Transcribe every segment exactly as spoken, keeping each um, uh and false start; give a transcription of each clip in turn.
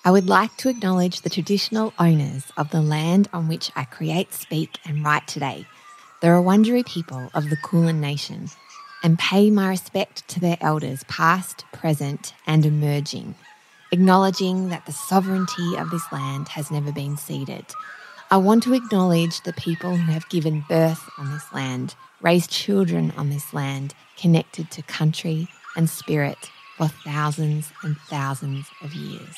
I would like to acknowledge the traditional owners of the land on which I create, speak and write today, the Wurundjeri people of the Kulin Nation, and pay my respect to their elders past, present and emerging, acknowledging that the sovereignty of this land has never been ceded. I want to acknowledge the people who have given birth on this land, raised children on this land, connected to country and spirit for thousands and thousands of years.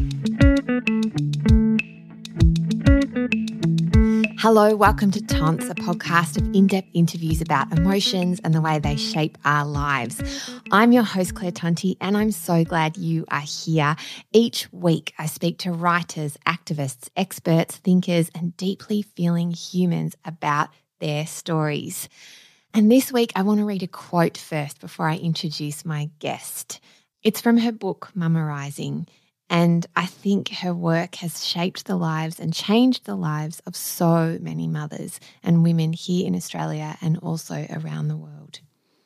Hello, welcome to Tonts, a podcast of in-depth interviews about emotions and the way they shape our lives. I'm your host, Claire Tonti, and I'm so glad you are here. Each week, I speak to writers, activists, experts, thinkers, and deeply feeling humans about their stories. And this week, I want to read a quote first before I introduce my guest. It's from her book, Mama Rising. And I think her work has shaped the lives and changed the lives of so many mothers and women here in Australia and also around the world.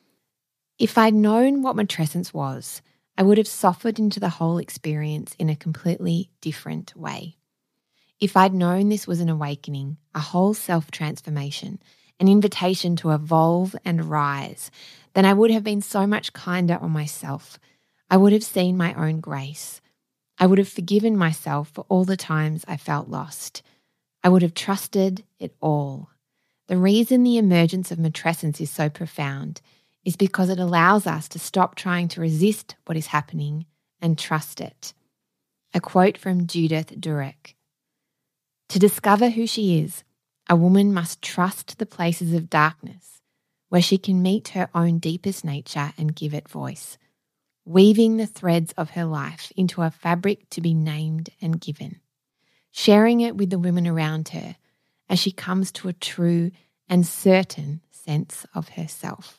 If I'd known what matrescence was, I would have softened into the whole experience in a completely different way. If I'd known this was an awakening, a whole self-transformation, an invitation to evolve and rise, then I would have been so much kinder on myself. I would have seen my own grace. I would have forgiven myself for all the times I felt lost. I would have trusted it all. The reason the emergence of matrescence is so profound is because it allows us to stop trying to resist what is happening and trust it. A quote from Judith Durek. To discover who she is, a woman must trust the places of darkness where she can meet her own deepest nature and give it voice, weaving the threads of her life into a fabric to be named and given, sharing it with the women around her as she comes to a true and certain sense of herself.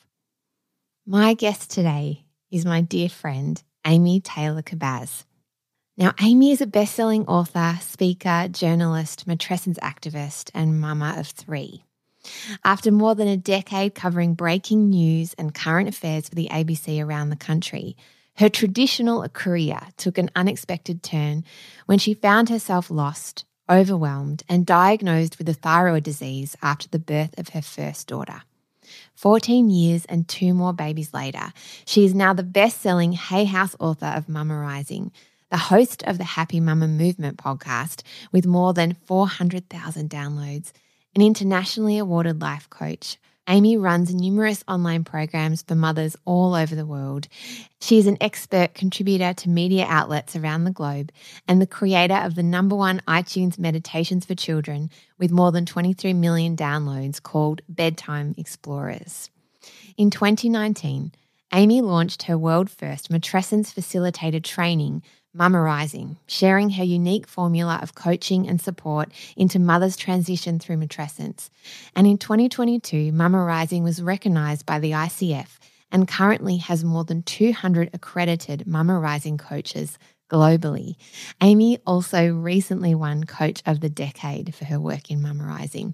My guest today is my dear friend, Amy Taylor-Kabbaz. Now, Amy is a best-selling author, speaker, journalist, matrescence activist, and mama of three. After more than a decade covering breaking news and current affairs for the A B C around the country, her traditional career took an unexpected turn when she found herself lost, overwhelmed, and diagnosed with a thyroid disease after the birth of her first daughter. fourteen years and two more babies later, she is now the best-selling Hay House author of Mama Rising, the host of the Happy Mama Movement podcast with more than four hundred thousand downloads, an internationally awarded life coach. Amy runs numerous online programs for mothers all over the world. She is an expert contributor to media outlets around the globe and the creator of the number one iTunes Meditations for Children with more than twenty-three million downloads called Bedtime Explorers. In twenty nineteen, Amy launched her world-first matrescence-facilitated training, Mama Rising, sharing her unique formula of coaching and support into mothers' transition through matrescence. And in twenty twenty-two, Mama Rising was recognised by the I C F and currently has more than two hundred accredited Mama Rising coaches globally. Amy also recently won Coach of the Decade for her work in Mama Rising.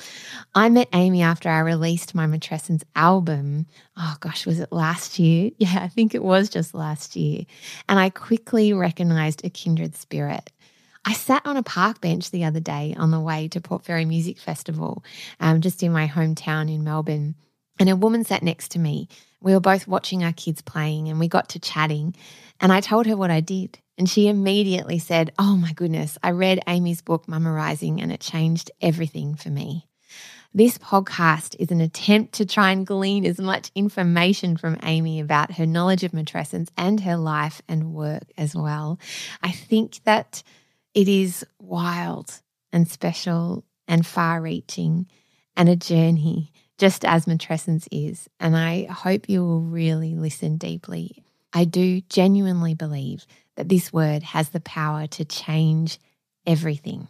I met Amy after I released my matrescence album. Oh gosh, was it last year? Yeah, I think it was just last year. And I quickly recognised a kindred spirit. I sat on a park bench the other day on the way to Port Fairy Music Festival, um, just in my hometown in Melbourne. And a woman sat next to me. We were both watching our kids playing and we got to chatting. And I told her what I did. And she immediately said, oh my goodness, I read Amy's book, Mama Rising, and it changed everything for me. This podcast is an attempt to try and glean as much information from Amy about her knowledge of matrescence and her life and work as well. I think that it is wild and special and far-reaching and a journey, just as matrescence is. And I hope you will really listen deeply. I do genuinely believe that this word has the power to change everything.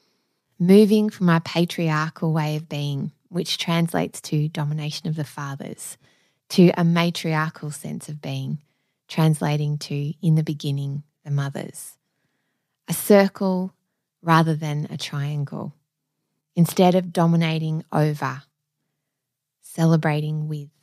Moving from our patriarchal way of being, which translates to domination of the fathers, to a matriarchal sense of being, translating to, in the beginning, the mothers. A circle rather than a triangle. Instead of dominating over, celebrating with.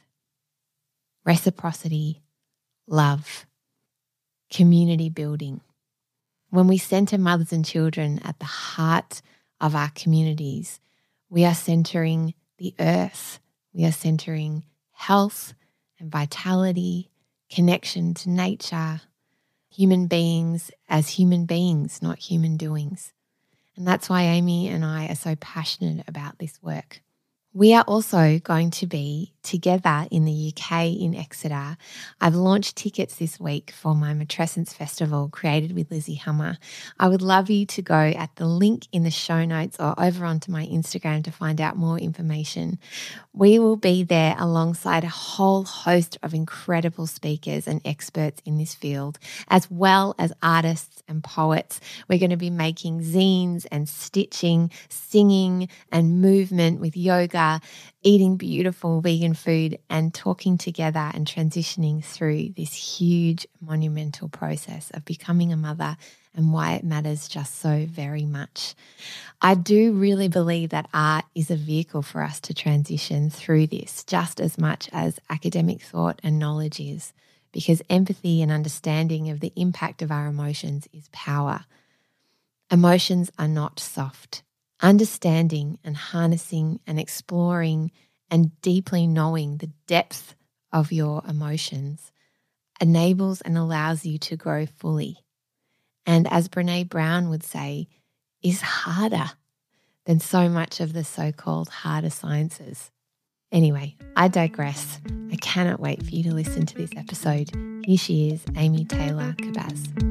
Reciprocity, love, community building. When we center mothers and children at the heart of our communities, we are centering the earth. We are centering health and vitality, connection to nature, human beings as human beings, not human doings. And that's why Amy and I are so passionate about this work. We are also going to be together in the U K in Exeter. I've launched tickets this week for my Matrescence Festival created with Lizzie Hummer. I would love you to go at the link in the show notes or over onto my Instagram to find out more information. We will be there alongside a whole host of incredible speakers and experts in this field, as well as artists and poets. We're going to be making zines and stitching, singing and movement with yoga, eating beautiful vegan food and talking together and transitioning through this huge monumental process of becoming a mother and why it matters just so very much. I do really believe that art is a vehicle for us to transition through this just as much as academic thought and knowledge is, because empathy and understanding of the impact of our emotions is power. Emotions are not soft. Understanding and harnessing and exploring and deeply knowing the depth of your emotions enables and allows you to grow fully. And as Brené Brown would say, is harder than so much of the so-called harder sciences. Anyway, I digress. I cannot wait for you to listen to this episode. Here she is, Amy Taylor Kabbaz.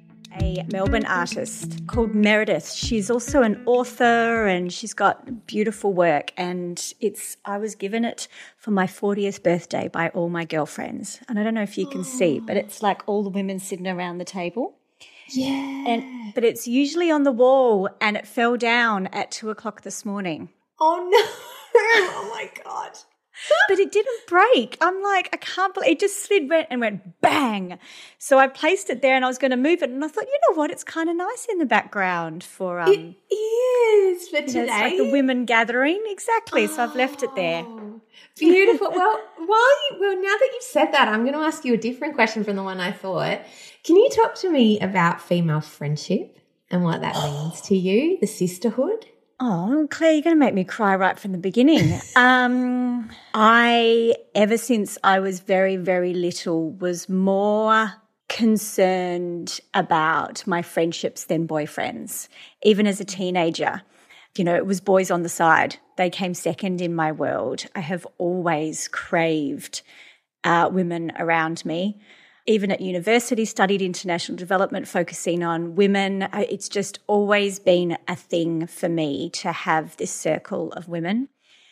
A Melbourne artist called Meredith. She's also an author and she's got beautiful work, and it's I was given it for my fortieth birthday by all my girlfriends. And I don't know if you can oh. see, but it's like all the women sitting around the table. Yeah. And but it's usually on the wall, and it fell down at two o'clock this morning. Oh no. Oh my God. But it didn't break. I'm like, I can't believe it just slid went and went bang. So I placed it there and I was going to move it, and I thought, you know what, it's kind of nice in the background for um it is for today. You know, it's like the women gathering. Exactly. Oh, so I've left it there. Beautiful. Well, while you, well, now that you've said that, I'm going to ask you a different question from the one I thought. Can you talk to me about female friendship and what that means to you, the sisterhood? Oh, Claire, you're going to make me cry right from the beginning. um, I, ever since I was very, very little, was more concerned about my friendships than boyfriends. Even as a teenager, you know, it was boys on the side. They came second in my world. I have always craved uh, women around me. Even at university, studied international development, focusing on women. It's just always been a thing for me to have this circle of women.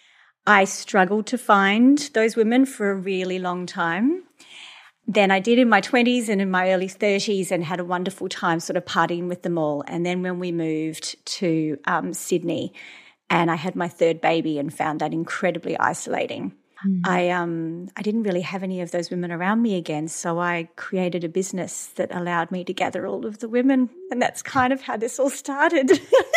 I struggled to find those women for a really long time. Then I did in my twenties and in my early thirties, and had a wonderful time sort of partying with them all. And then when we moved to um, Sydney, and I had my third baby and found that incredibly isolating. Mm. I um I didn't really have any of those women around me again, so I created a business that allowed me to gather all of the women, and that's kind of how this all started.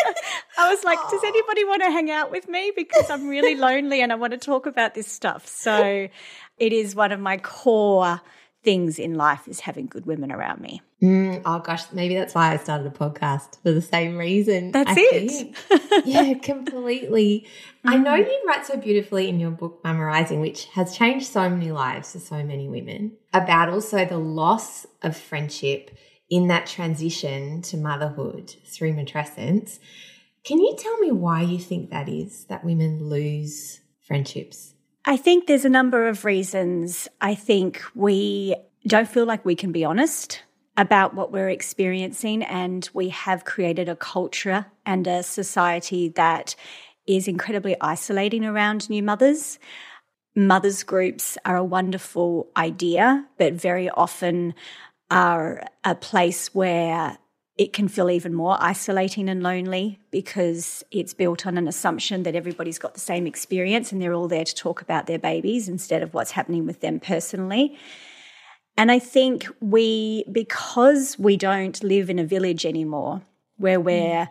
I was like, does anybody want to hang out with me, because I'm really lonely and I want to talk about this stuff. So it is one of my core things in life, is having good women around me. Mm, oh gosh, maybe that's why I started a podcast, for the same reason. That's I it. Yeah, completely. Mm. I know you write so beautifully in your book, Mama Rising, which has changed so many lives for so many women, about also the loss of friendship in that transition to motherhood through matrescence. Can you tell me why you think that is, that women lose friendships? I think there's a number of reasons. I think we don't feel like we can be honest about what we're experiencing, and we have created a culture and a society that is incredibly isolating around new mothers. Mothers groups are a wonderful idea, but very often are a place where it can feel even more isolating and lonely, because it's built on an assumption that everybody's got the same experience and they're all there to talk about their babies instead of what's happening with them personally. And I think we, because we don't live in a village anymore, where we're mm.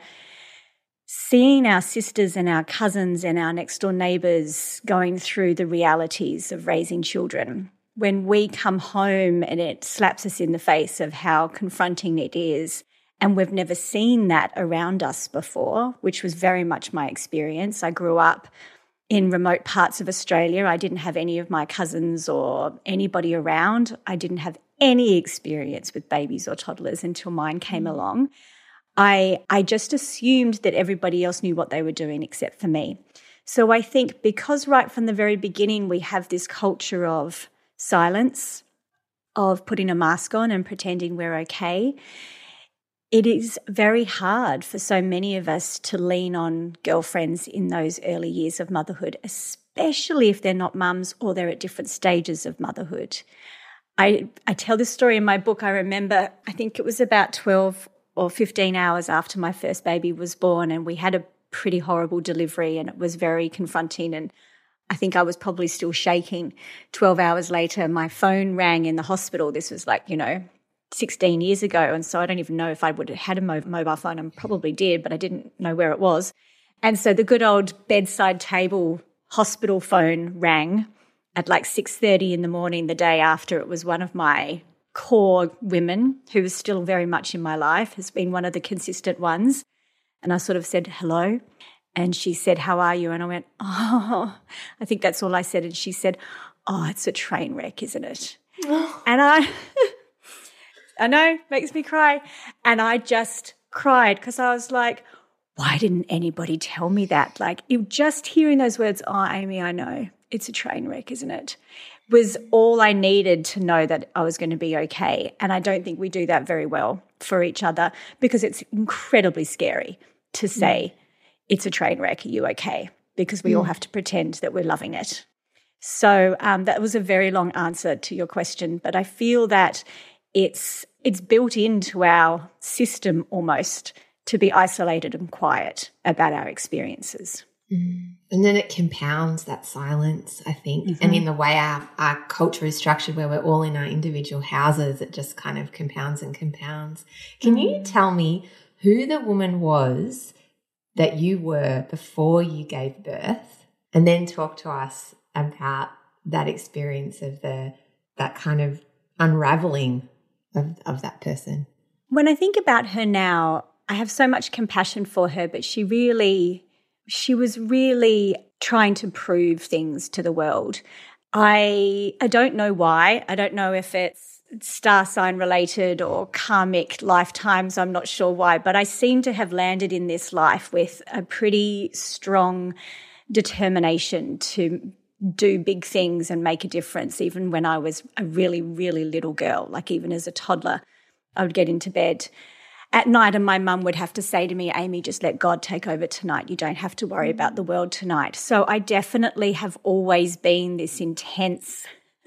seeing our sisters and our cousins and our next door neighbours going through the realities of raising children, when we come home and it slaps us in the face of how confronting it is, And we've never seen that around us before, which was very much my experience. I grew up in remote parts of Australia. I didn't have any of my cousins or anybody around. I didn't have any experience with babies or toddlers until mine came along. I I just assumed that everybody else knew what they were doing except for me. So I think because right from the very beginning we have this culture of silence, of putting a mask on and pretending we're okay, it is very hard for so many of us to lean on girlfriends in those early years of motherhood, especially if they're not mums or they're at different stages of motherhood. I, I tell this story in my book. I remember, I think it was about twelve or fifteen hours after my first baby was born, and we had a pretty horrible delivery, and it was very confronting, and I think I was probably still shaking. twelve hours later, my phone rang in the hospital. This was like, you know, sixteen years ago, and so I don't even know if I would have had a mo- mobile phone. I probably did, but I didn't know where it was. And so the good old bedside table hospital phone rang at like six thirty in the morning the day after. It was one of my core women who was still very much in my life, has been one of the consistent ones. And I sort of said, hello. And she said, how are you? And I went, oh, I think that's all I said. And she said, oh, it's a train wreck, isn't it? And I, I know, makes me cry. And I just cried because I was like, why didn't anybody tell me that? Like, it, just hearing those words, oh, Amy, I know, it's a train wreck, isn't it? Was all I needed to know that I was going to be okay. And I don't think we do that very well for each other because it's incredibly scary to say, mm. it's a train wreck, are you okay? Because we mm. all have to pretend that we're loving it. So um, that was a very long answer to your question, but I feel that it's it's built into our system almost to be isolated and quiet about our experiences. Mm. And then it compounds that silence, I think. Mm-hmm. And in the way our, our culture is structured where we're all in our individual houses, it just kind of compounds and compounds. Can mm. you tell me who the woman was that you were before you gave birth, and then talk to us about that experience of the that kind of unraveling of, of that person? When I think about her now, I have so much compassion for her, but she really, she was really trying to prove things to the world. I I don't know why. I don't know if it's star sign related or karmic lifetimes. I'm not sure why, but I seem to have landed in this life with a pretty strong determination to do big things and make a difference, even when I was a really, really little girl. Like even as a toddler, I would get into bed at night and my mum would have to say to me, Amy, just let God take over tonight. You don't have to worry about the world tonight. So I definitely have always been this intense,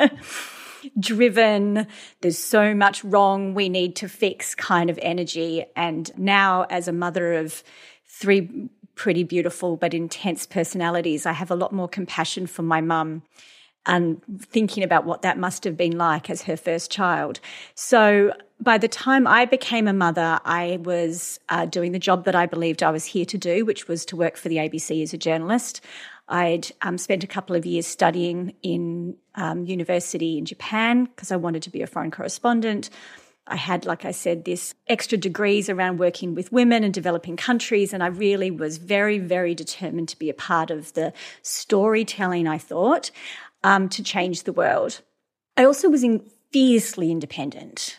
driven, there's so much wrong we need to fix kind of energy. And now as a mother of three pretty beautiful but intense personalities, I have a lot more compassion for my mum and thinking about what that must have been like as her first child. So by the time I became a mother, I was uh, doing the job that I believed I was here to do, which was to work for the A B C as a journalist. I'd um, spent a couple of years studying in um, university in Japan because I wanted to be a foreign correspondent. I had, like I said, this extra degrees around working with women and developing countries, and I really was very, very determined to be a part of the storytelling, I thought, um, to change the world. I also was in fiercely independent,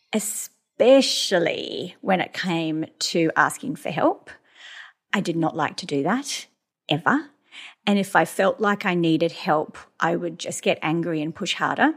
especially when it came to asking for help. I did not like to do that, ever. And if I felt like I needed help, I would just get angry and push harder.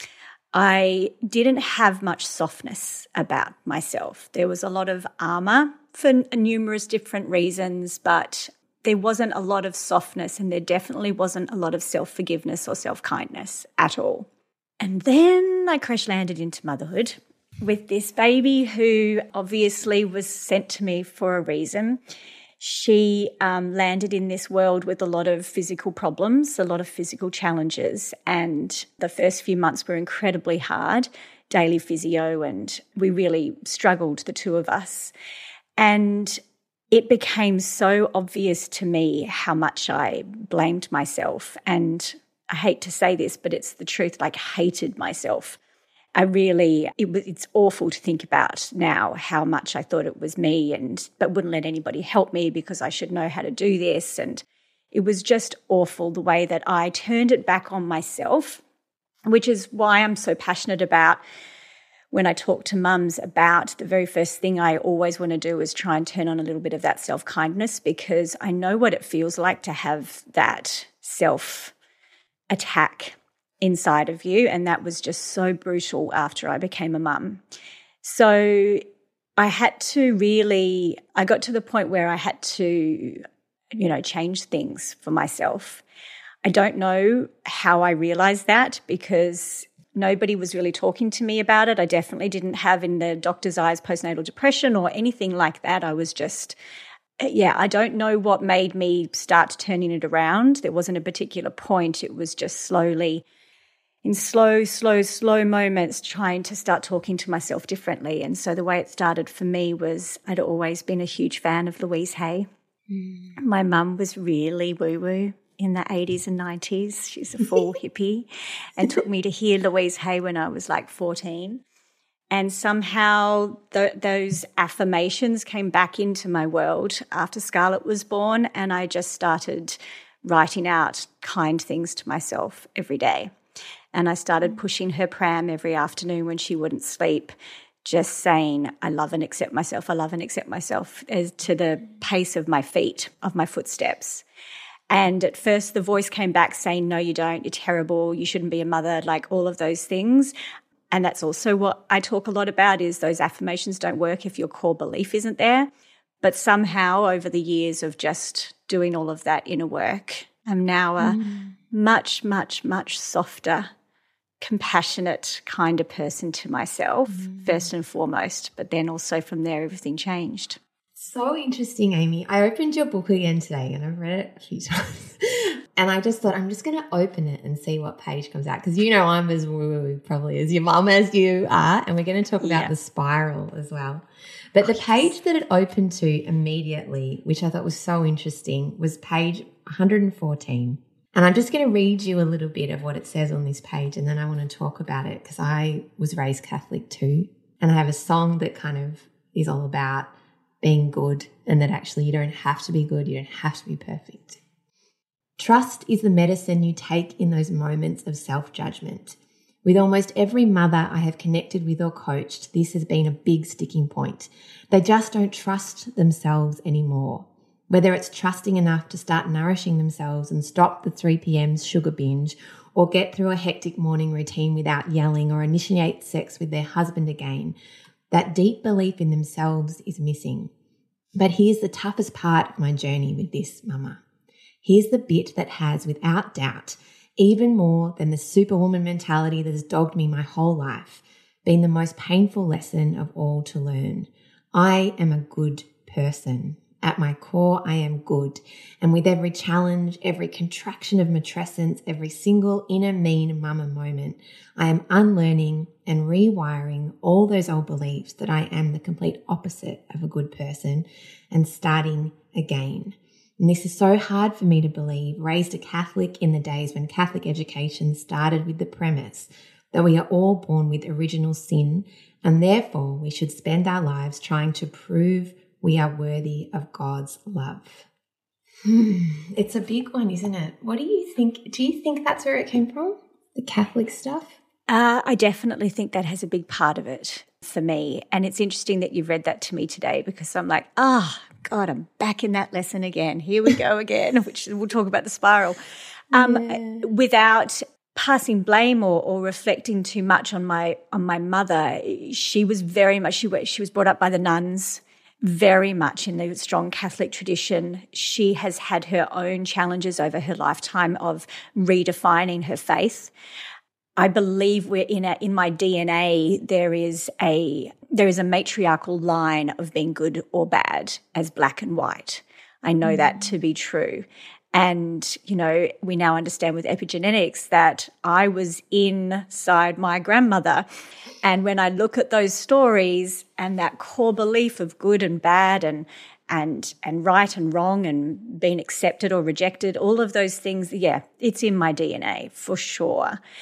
I didn't have much softness about myself. There was a lot of armour for numerous different reasons, but there wasn't a lot of softness, and there definitely wasn't a lot of self-forgiveness or self-kindness at all. And then I crash landed into motherhood with this baby who obviously was sent to me for a reason. She um, landed in this world with a lot of physical problems, a lot of physical challenges, and the first few months were incredibly hard, daily physio, and we really struggled, the two of us. And it became so obvious to me how much I blamed myself, and I hate to say this, but it's the truth, like hated myself. I really, it was, it's awful to think about now how much I thought it was me, and but wouldn't let anybody help me because I should know how to do this. And it was just awful the way that I turned it back on myself, which is why I'm so passionate about when I talk to mums about the very first thing I always want to do is try and turn on a little bit of that self-kindness, because I know what it feels like to have that self-attack inside of you, and that was just so brutal after I became a mum. So I had to really, I got to the point where I had to, you know, change things for myself. I don't know how I realized that, because nobody was really talking to me about it. I definitely didn't have in the doctor's eyes postnatal depression or anything like that. I was just, yeah, I don't know what made me start turning it around. There wasn't a particular point. It was just slowly, in slow, slow, slow moments, trying to start talking to myself differently. And so the way it started for me was I'd always been a huge fan of Louise Hay. Mm. My mum was really woo-woo in the eighties and nineties. She's a full hippie, and took me to hear Louise Hay when I was like fourteen. And somehow th- those affirmations came back into my world after Scarlett was born, and I just started writing out kind things to myself every day. And I started pushing her pram every afternoon when she wouldn't sleep, just saying, I love and accept myself, I love and accept myself, as to the pace of my feet, of my footsteps. And at first the voice came back saying, no, you don't, you're terrible, you shouldn't be a mother, like all of those things. And that's also what I talk a lot about, is those affirmations don't work if your core belief isn't there. But somehow over the years of just doing all of that inner work, I'm now a mm. much, much, much softer, compassionate kind of person to myself, mm. first and foremost. But then also from there, everything changed. So interesting, Amy. I opened your book again today and I've read it a few times. And I just thought I'm just going to open it and see what page comes out, because you know I'm as woo-woo probably as your mum as you are, and we're going to talk about yeah. the spiral as well. But the page that it opened to immediately, which I thought was so interesting, was page one hundred fourteen. And I'm just going to read you a little bit of what it says on this page, and then I want to talk about it, because I was raised Catholic too. And I have a song that kind of is all about being good, and that actually you don't have to be good, you don't have to be perfect. Trust is the medicine you take in those moments of self-judgment. With almost every mother I have connected with or coached, this has been a big sticking point. They just don't trust themselves anymore. Whether it's trusting enough to start nourishing themselves and stop the three p.m. sugar binge, or get through a hectic morning routine without yelling, or initiate sex with their husband again, that deep belief in themselves is missing. But here's the toughest part of my journey with this, Mama. Here's the bit that has, without doubt, even more than the superwoman mentality that has dogged me my whole life, been the most painful lesson of all to learn. I am a good person. At my core, I am good. And with every challenge, every contraction of matrescence, every single inner mean mama moment, I am unlearning and rewiring all those old beliefs that I am the complete opposite of a good person, and starting again. And this is so hard for me to believe, raised a Catholic in the days when Catholic education started with the premise that we are all born with original sin, and therefore we should spend our lives trying to prove we are worthy of God's love. Hmm. It's a big one, isn't it? What do you think? Do you think that's where it came from, the Catholic stuff? Uh, I definitely think that has a big part of it for me. And it's interesting that you've read that to me today, because I'm like, ah, oh, God, I'm back in that lesson again. Here we go again, which we'll talk about the spiral. Um, yeah. Without passing blame or, or reflecting too much on my on my mother, she was very much, she, she was brought up by the nuns, very much in the strong Catholic tradition. She has had her own challenges over her lifetime of redefining her faith. I believe we're in a, in my D N A there is a there is a matriarchal line of being good or bad as black and white. I know mm. that to be true. And, you know, we now understand with epigenetics that I was inside my grandmother. And when I look at those stories and that core belief of good and bad and and and right and wrong and being accepted or rejected, all of those things, yeah, it's in my D N A for sure.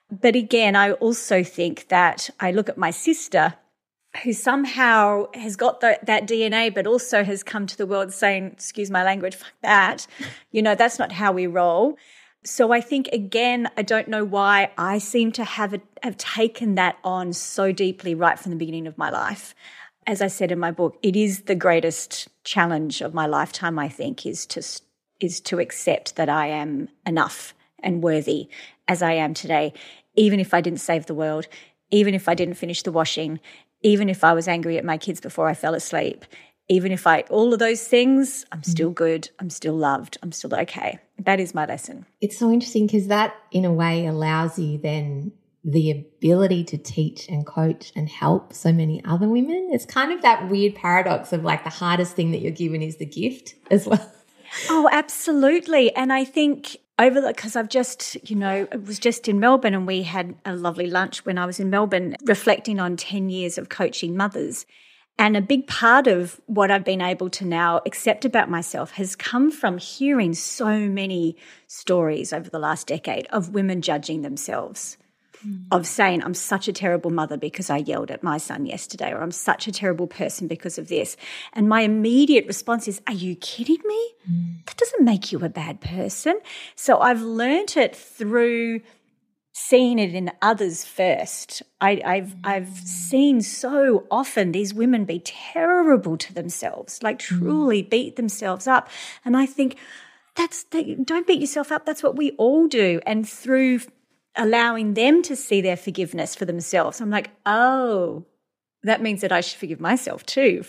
But again, I also think that I look at my sister, who somehow has got the, that D N A, but also has come to the world saying, excuse my language, fuck that. You know, that's not how we roll. So I think, again, I don't know why I seem to have a, have taken that on so deeply right from the beginning of my life. As I said in my book, it is the greatest challenge of my lifetime, I think, is to is to accept that I am enough and worthy as I am today, even if I didn't save the world, even if I didn't finish the washing, even if I was angry at my kids before I fell asleep, even if I, all of those things, I'm still good, I'm still loved, I'm still okay. That is my lesson. It's so interesting because that in a way allows you then the ability to teach and coach and help so many other women. It's kind of that weird paradox of like the hardest thing that you're given is the gift as well. Oh, absolutely. And I think over the, because I've just, you know, it was just in Melbourne and we had a lovely lunch when I was in Melbourne reflecting on ten years of coaching mothers. And a big part of what I've been able to now accept about myself has come from hearing so many stories over the last decade of women judging themselves, mm. of saying, I'm such a terrible mother because I yelled at my son yesterday, or I'm such a terrible person because of this. And my immediate response is, are you kidding me? Mm. That doesn't make you a bad person. So I've learnt it through seeing it in others first. I, I've I've seen so often these women be terrible to themselves, like truly beat themselves up. And I think that's they, don't beat yourself up. That's what we all do. And through allowing them to see their forgiveness for themselves, I'm like, oh, that means that I should forgive myself too.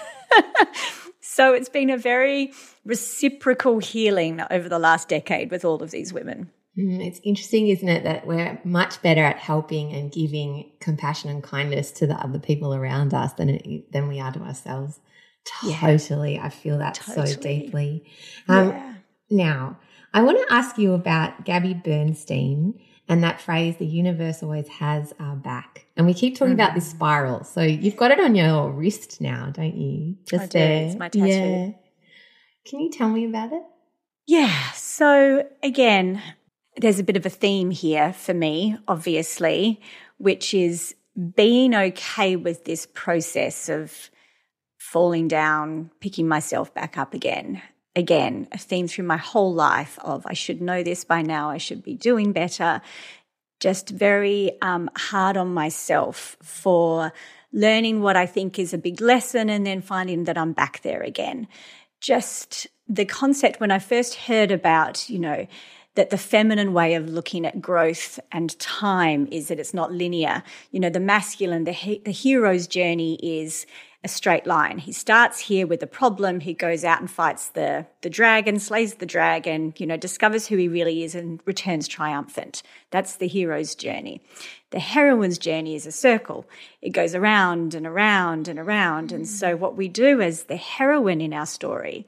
So it's been a very reciprocal healing over the last decade with all of these women. Mm, it's interesting, isn't it, that we're much better at helping and giving compassion and kindness to the other people around us than it, than we are to ourselves. Totally. Yeah. I feel that totally. so deeply. Um, yeah. Now, I want to ask you about Gabby Bernstein and that phrase, the universe always has our back. And we keep talking mm-hmm. about this spiral. So you've got it on your wrist now, don't you? Just I do. there. It's my tattoo. Yeah. Can you tell me about it? Yeah. So again, there's a bit of a theme here for me, obviously, which is being okay with this process of falling down, picking myself back up again. Again, a theme through my whole life of I should know this by now, I should be doing better. Just very um, hard on myself for learning what I think is a big lesson and then finding that I'm back there again. Just the concept when I first heard about, you know, that the feminine way of looking at growth and time is that it's not linear. You know, the masculine, the he- the hero's journey is a straight line. He starts here with a problem. He goes out and fights the, the dragon, slays the dragon, you know, discovers who he really is and returns triumphant. That's the hero's journey. The heroine's journey is a circle. It goes around and around and around. Mm. And so what we do as the heroine in our story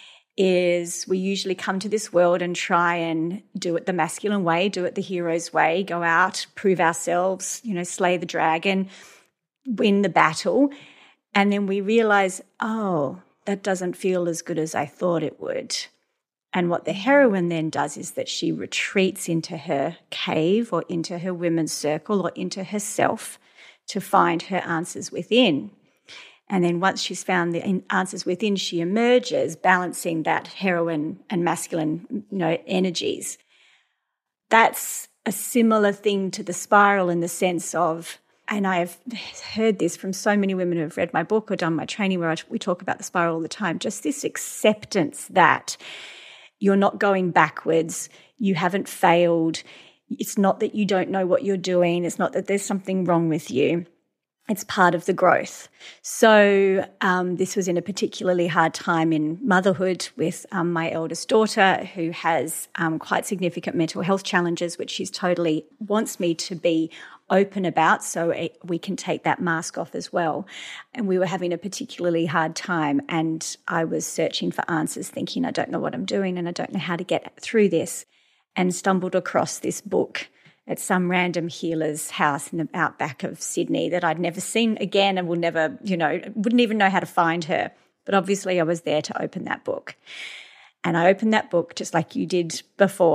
is we usually come to this world and try and do it the masculine way, do it the hero's way, go out, prove ourselves, you know, slay the dragon, win the battle. And then we realize, oh, that doesn't feel as good as I thought it would. And what the heroine then does is that she retreats into her cave or into her women's circle or into herself to find her answers within. And then once she's found the answers within, she emerges, balancing that heroine and masculine, you know, energies. That's a similar thing to the spiral in the sense of, and I've heard this from so many women who have read my book or done my training where I, we talk about the spiral all the time, just this acceptance that you're not going backwards, you haven't failed, it's not that you don't know what you're doing, it's not that there's something wrong with you. It's part of the growth. So um, this was in a particularly hard time in motherhood with um, my eldest daughter who has um, quite significant mental health challenges, which she's totally wants me to be open about so it, we can take that mask off as well. And we were having a particularly hard time and I was searching for answers thinking I don't know what I'm doing and I don't know how to get through this and stumbled across this book at some random healer's house in the outback of Sydney that I'd never seen again and will never, you know, wouldn't even know how to find her. But obviously I was there to open that book. And I opened that book just like you did before.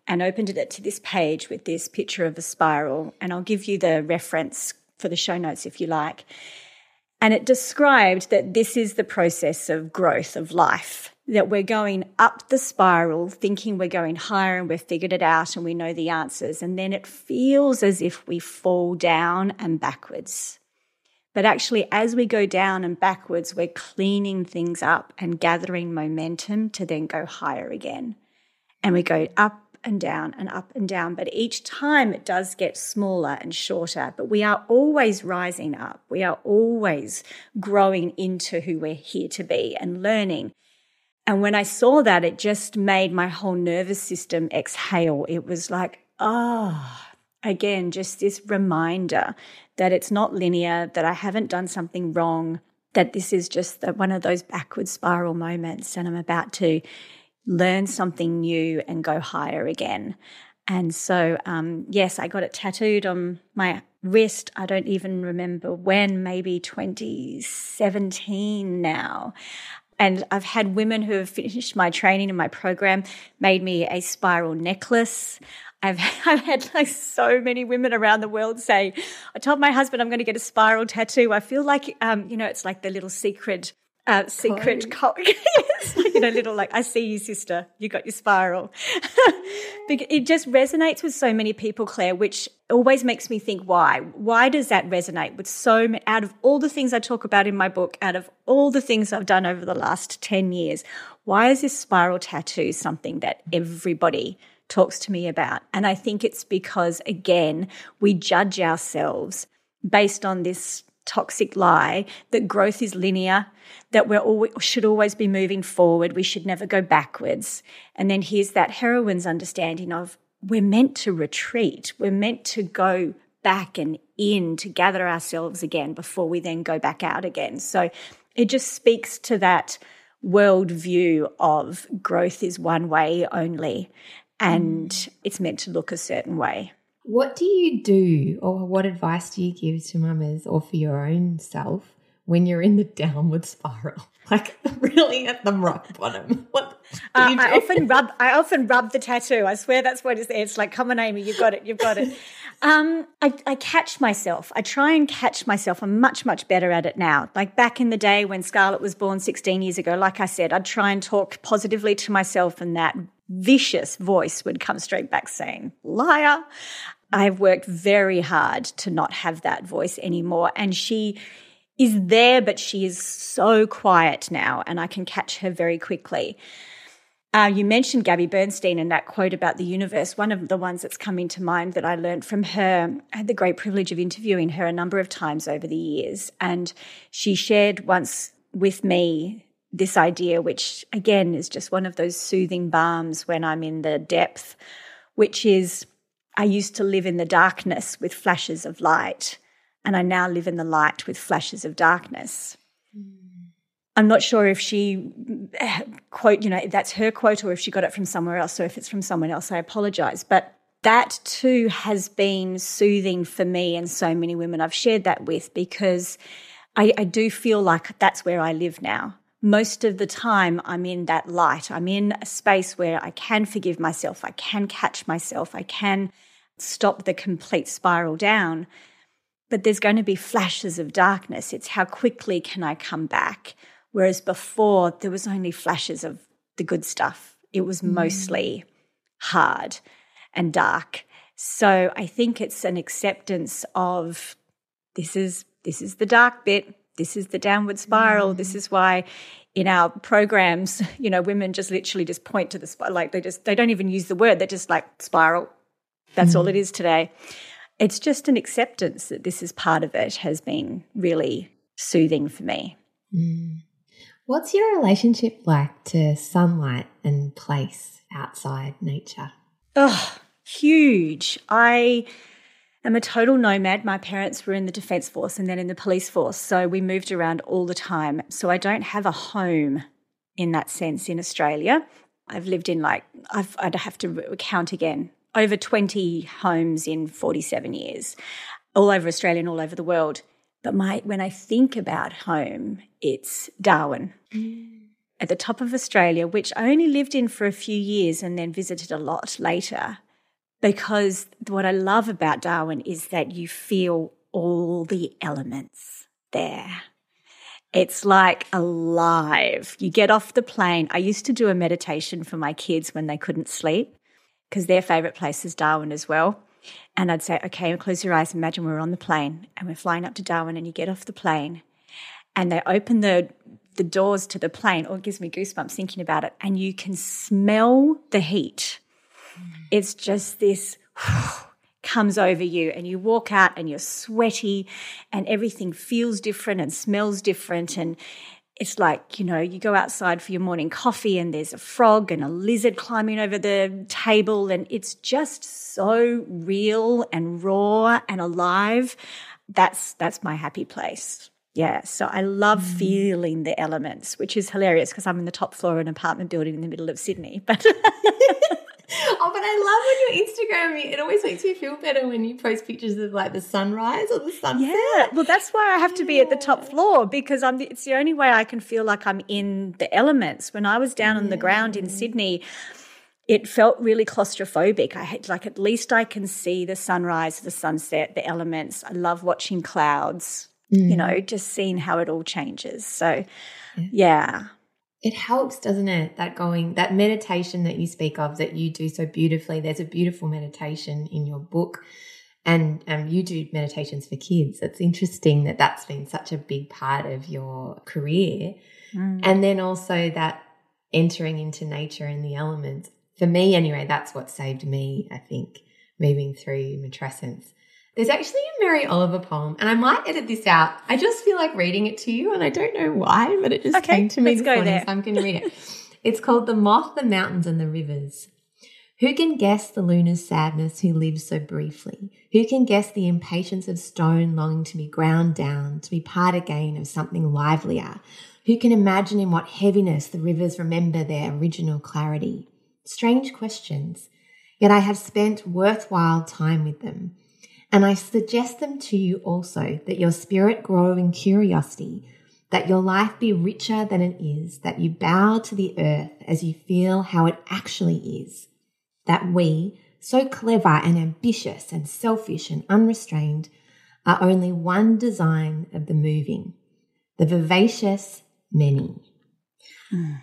and opened it to this page with this picture of a spiral, and I'll give you the reference for the show notes if you like. And it described that this is the process of growth of life, that we're going up the spiral thinking we're going higher and we've figured it out and we know the answers, and then it feels as if we fall down and backwards. But actually, as we go down and backwards, we're cleaning things up and gathering momentum to then go higher again. And we go up and down and up and down. But each time it does get smaller and shorter. But we are always rising up. We are always growing into who we're here to be and learning. And when I saw that, it just made my whole nervous system exhale. It was like, ah. Oh. Again, just this reminder that it's not linear, that I haven't done something wrong, that this is just the, one of those backward spiral moments and I'm about to learn something new and go higher again. And so, um, yes, I got it tattooed on my wrist. I don't even remember when, maybe twenty seventeen now. And I've had women who have finished my training and my program, made me a spiral necklace. I've, I've had like so many women around the world say, I told my husband I'm going to get a spiral tattoo. I feel like, um, you know, it's like the little secret, uh, secret, co- yes, you know, little like, I see you, sister, you got your spiral. It just resonates with so many people, Claire, which always makes me think, why? Why does that resonate with so many, out of all the things I talk about in my book, out of all the things I've done over the last ten years, why is this spiral tattoo something that everybody talks to me about? And I think it's because, again, we judge ourselves based on this toxic lie that growth is linear, that we always, should always be moving forward, we should never go backwards. And then here's that heroine's understanding of we're meant to retreat, we're meant to go back and in to gather ourselves again before we then go back out again. So it just speaks to that worldview of growth is one way only, and mm. it's meant to look a certain way. What do you do, or what advice do you give to mamas or for your own self when you're in the downward spiral, like really at the rock bottom? What do uh, you do? I often rub. I often rub the tattoo. I swear that's what it's. It's like, come on, Amy, you've got it. You've got it. um, I, I catch myself. I try and catch myself. I'm much, much better at it now. Like back in the day when Scarlett was born sixteen years ago, like I said, I'd try and talk positively to myself, and that vicious voice would come straight back saying, liar. I've worked very hard to not have that voice anymore. And she is there, but she is so quiet now, and I can catch her very quickly. Uh, you mentioned Gabby Bernstein and that quote about the universe. One of the ones that's coming to mind that I learned from her, I had the great privilege of interviewing her a number of times over the years. And she shared once with me this idea, which again is just one of those soothing balms when I'm in the depth, which is, I used to live in the darkness with flashes of light, and I now live in the light with flashes of darkness. Mm. I'm not sure if she quote, you know, that's her quote or if she got it from somewhere else. So if it's from someone else, I apologize. But that too has been soothing for me and so many women I've shared that with, because I, I do feel like that's where I live now. Most of the time I'm in that light. I'm in a space where I can forgive myself. I can catch myself. I can stop the complete spiral down. But there's going to be flashes of darkness. It's how quickly can I come back? Whereas before there was only flashes of the good stuff. It was mm. mostly hard and dark. So I think it's an acceptance of this is this is the dark bit. This is the downward spiral. Mm. This is why in our programs, you know, women just literally just point to the spiral. Like they just, they don't even use the word. They're just like spiral. That's mm. all it is today. It's just an acceptance that this is part of it has been really soothing for me. Mm. What's your relationship like to sunlight and place outside nature? Oh, huge. I I'm a total nomad. My parents were in the Defence Force and then in the police force, so we moved around all the time. So I don't have a home in that sense in Australia. I've lived in like, I've, I'd have to count again, over twenty homes in forty-seven years, all over Australia and all over the world. But my when I think about home, it's Darwin. Mm. at the top of Australia, which I only lived in for a few years and then visited a lot later, because what I love about Darwin is that you feel all the elements there. It's like alive. You get off the plane. I used to do a meditation for my kids when they couldn't sleep because their favourite place is Darwin as well. And I'd say, okay, close your eyes. Imagine we're on the plane and we're flying up to Darwin, and you get off the plane and they open the, the doors to the plane. Oh, it gives me goosebumps thinking about it. And you can smell the heat. Mm. It's just this comes over you, and you walk out and you're sweaty and everything feels different and smells different. And it's like, you know, you go outside for your morning coffee and there's a frog and a lizard climbing over the table, and it's just so real and raw and alive. That's that's my happy place. Yeah, so I love mm. feeling the elements, which is hilarious because I'm in the top floor of an apartment building in the middle of Sydney. But oh, but I love on your Instagram, it always makes me feel better when you post pictures of like the sunrise or the sunset. Yeah, well, that's why I have to be at the top floor, because I'm. The, it's the only way I can feel like I'm in the elements. When I was down yeah. on the ground in Sydney, it felt really claustrophobic. I had like, at least I can see the sunrise, the sunset, the elements. I love watching clouds, mm. you know, just seeing how it all changes. So, yeah. yeah. It helps, doesn't it, that going, that meditation that you speak of that you do so beautifully. There's a beautiful meditation in your book, and um, you do meditations for kids. It's interesting that that's been such a big part of your career. Mm. And then also that entering into nature and the elements. For me anyway, that's what saved me, I think, moving through matrescence. There's actually a Mary Oliver poem, and I might edit this out. I just feel like reading it to you, and I don't know why, but it just okay, came to me let's this go morning, there. so I'm going to read it. It's called The Moth, the Mountains and the Rivers. Who can guess the luna's sadness who lives so briefly? Who can guess the impatience of stone longing to be ground down, to be part again of something livelier? Who can imagine in what heaviness the rivers remember their original clarity? Strange questions, yet I have spent worthwhile time with them. And I suggest them to you also, that your spirit grow in curiosity, that your life be richer than it is, that you bow to the earth as you feel how it actually is, that we, so clever and ambitious and selfish and unrestrained, are only one design of the moving, the vivacious many. Mm.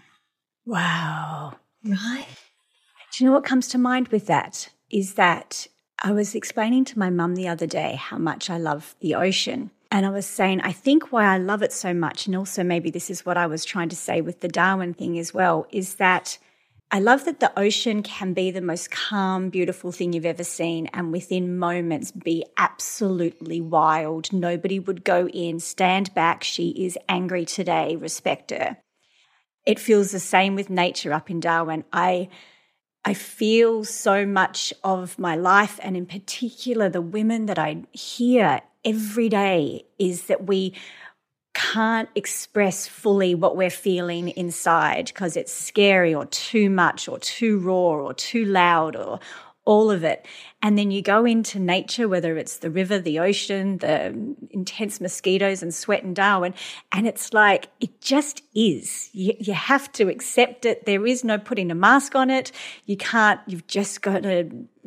Wow. Right? Do you know what comes to mind with that is that I was explaining to my mum the other day how much I love the ocean. And I was saying, I think why I love it so much, and also maybe this is what I was trying to say with the Darwin thing as well, is that I love that the ocean can be the most calm, beautiful thing you've ever seen, and within moments be absolutely wild. Nobody would go in, stand back, she is angry today, respect her. It feels the same with nature up in Darwin. I I feel so much of my life, and in particular the women that I hear every day, is that we can't express fully what we're feeling inside because it's scary or too much or too raw or too loud or all of it. And then you go into nature, whether it's the river, the ocean, the intense mosquitoes and sweat in Darwin, and it's like it just is. You, you have to accept it. There is no putting a mask on it. You can't, you've just got to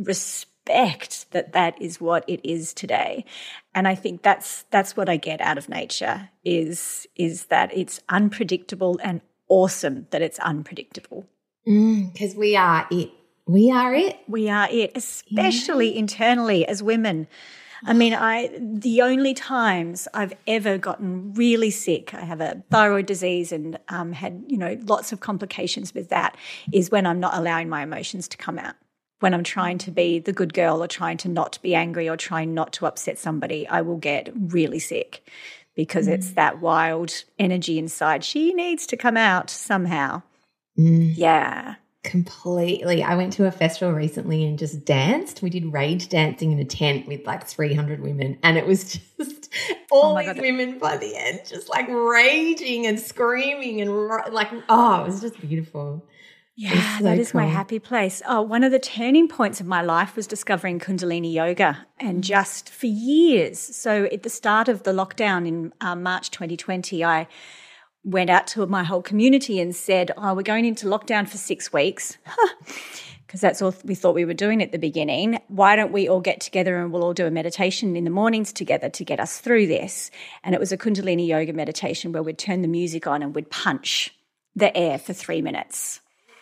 respect that that is what it is today. And I think that's that's what I get out of nature is, is that it's unpredictable, and awesome that it's unpredictable. Because mm, we are it. We are it. We are it, especially yeah. internally as women. I mean, I the only times I've ever gotten really sick, I have a thyroid disease and um, had, you know, lots of complications with that, is when I'm not allowing my emotions to come out. When I'm trying to be the good girl or trying to not be angry or trying not to upset somebody, I will get really sick because mm. it's that wild energy inside. She needs to come out somehow. Mm. Yeah. Completely. I went to a festival recently and just danced. We did rage dancing in a tent with like three hundred women, and it was just all oh these God. women by the end just like raging and screaming and like, oh, it was just beautiful. Yeah, so that is cool. my happy place. Oh, one of the turning points of my life was discovering Kundalini yoga, and just for years. So at the start of the lockdown in uh, March twenty twenty, I went out to my whole community and said, oh, we're going into lockdown for six weeks. Because that's all we thought we were doing at the beginning. Why don't we all get together and we'll all do a meditation in the mornings together to get us through this? And it was a Kundalini yoga meditation where we'd turn the music on and we'd punch the air for three minutes.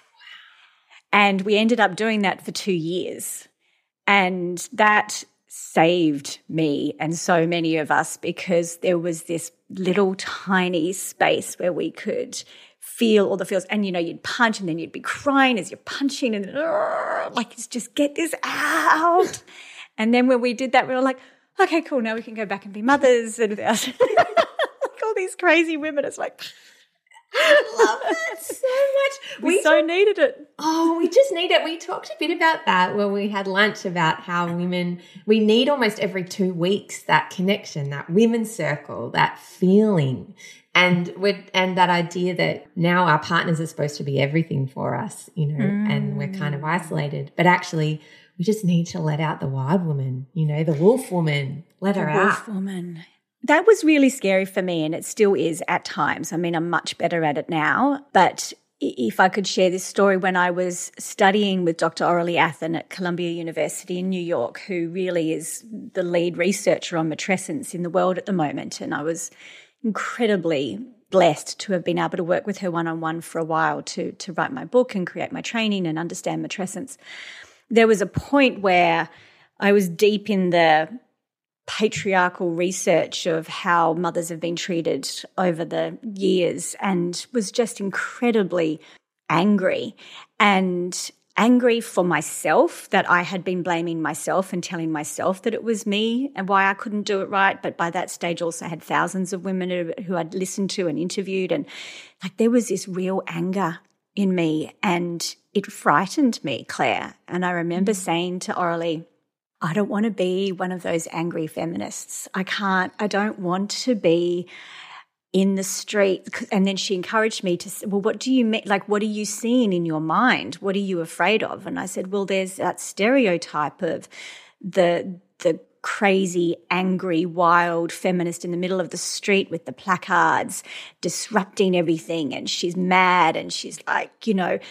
And we ended up doing that for two years. And that saved me and so many of us, because there was this little tiny space where we could feel all the feels. And, you know, you'd punch and then you'd be crying as you're punching and like, it's just get this out. And then when we did that, we were like, okay, cool, now we can go back and be mothers. And like all these crazy women, it's like, I love that so much. We, we so talk- needed it. Oh, we just need it. We talked a bit about that when we had lunch, about how women, we need almost every two weeks that connection, that women's circle, that feeling. And with and that idea that now our partners are supposed to be everything for us, you know, mm. and we're kind of isolated. But actually, we just need to let out the wild woman, you know, the wolf woman. Let the her wolf out. woman. That was really scary for me, and it still is at times. I mean, I'm much better at it now. But if I could share this story, when I was studying with Doctor Aurelie Athan at Columbia University in New York, who really is the lead researcher on matrescence in the world at the moment, and I was incredibly blessed to have been able to work with her one-on-one for a while to, to write my book and create my training and understand matrescence. There was a point where I was deep in the patriarchal research of how mothers have been treated over the years and was just incredibly angry and angry for myself that I had been blaming myself and telling myself that it was me and why I couldn't do it right. But by that stage also had thousands of women who, who I'd listened to and interviewed, and like there was this real anger in me and it frightened me, Claire. And I remember mm-hmm. saying to Aurelie, I don't want to be one of those angry feminists. I can't, I don't want to be in the street. And then she encouraged me to say, well, what do you mean? Like, what are you seeing in your mind? What are you afraid of? And I said, well, there's that stereotype of the, the crazy, angry, wild feminist in the middle of the street with the placards disrupting everything. And she's mad and she's like, you know,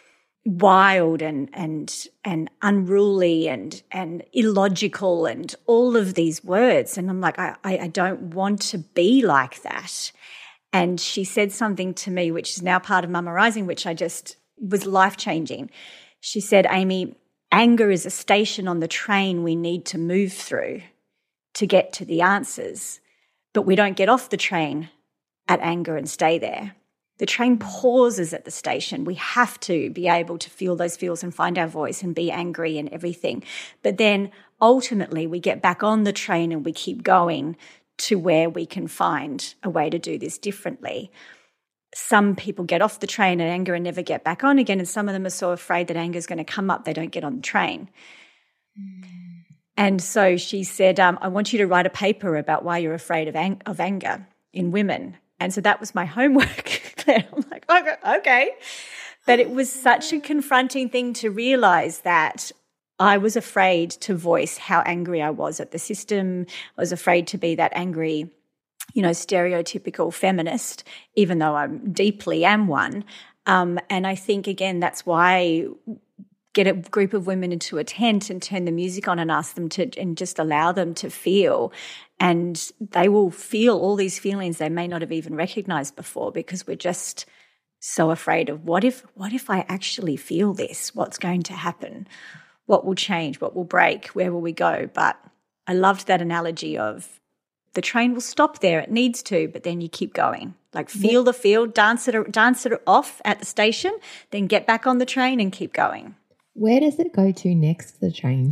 wild and and and unruly and and illogical and all of these words. And I'm like, I, I don't want to be like that. And she said something to me, which is now part of Mama Rising, which I just was life-changing. She said, Amy, anger is a station on the train we need to move through to get to the answers, but we don't get off the train at anger and stay there. The train pauses at the station. We have to be able to feel those feels and find our voice and be angry and everything. But then ultimately we get back on the train and we keep going to where we can find a way to do this differently. Some people get off the train at anger and never get back on again, and some of them are so afraid that anger is going to come up they don't get on the train. Mm. And so she said, um, I want you to write a paper about why you're afraid of, ang- of anger in women. And so that was my homework. I'm like, okay, okay. But it was such a confronting thing to realize that I was afraid to voice how angry I was at the system. I was afraid to be that angry, you know, stereotypical feminist, even though I deeply am one. Um, and I think, again, that's why get a group of women into a tent and turn the music on and ask them to, and just allow them to feel. And they will feel all these feelings they may not have even recognized before, because we're just so afraid of what if, what if I actually feel this? What's going to happen? What will change? What will break? Where will we go? But I loved that analogy of the train will stop there. It needs to, but then you keep going. Like feel the feel, dance it, dance it off at the station, then get back on the train and keep going. Where does it go to next, the train?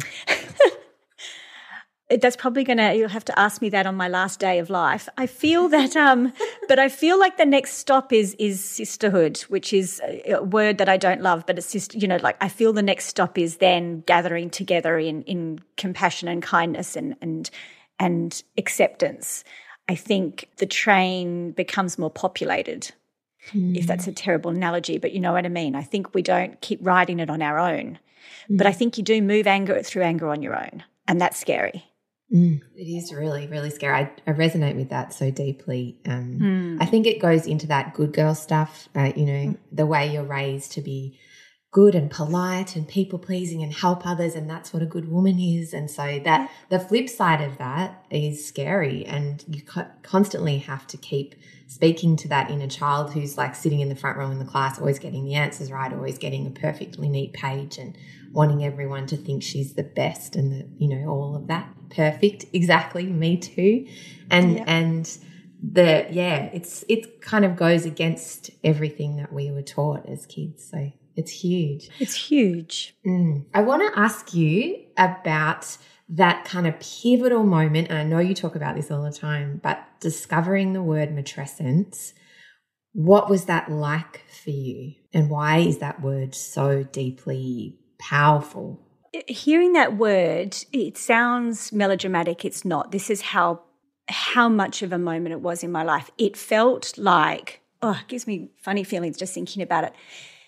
That's probably going to, you'll have to ask me that on my last day of life. I feel that, um, but I feel like the next stop is is sisterhood, which is a word that I don't love, but it's just, you know, like I feel the next stop is then gathering together in in compassion and kindness and and and acceptance. I think the train becomes more populated, mm. if that's a terrible analogy, but you know what I mean. I think we don't keep riding it on our own, mm. but I think you do move anger through anger on your own, and that's scary. Mm, it is really, really scary. I, I resonate with that so deeply. Um, mm. I think it goes into that good girl stuff, uh, you know, mm. the way you're raised to be good and polite and people-pleasing and help others, and that's what a good woman is. And so that the flip side of that is scary, and you co- constantly have to keep speaking to that inner child who's like sitting in the front row in the class, always getting the answers right, always getting a perfectly neat page and wanting everyone to think she's the best and the, you know, all of that. Perfect. Exactly. Me too. And, yep. and the, yeah, it's, it kind of goes against everything that we were taught as kids. So it's huge. It's huge. Mm. I want to ask you about that kind of pivotal moment, and I know you talk about this all the time, but discovering the word matrescence, what was that like for you, and why is that word so deeply powerful? Hearing that word, it sounds melodramatic. It's not. This is how how much of a moment it was in my life. It felt like, oh, it gives me funny feelings just thinking about it.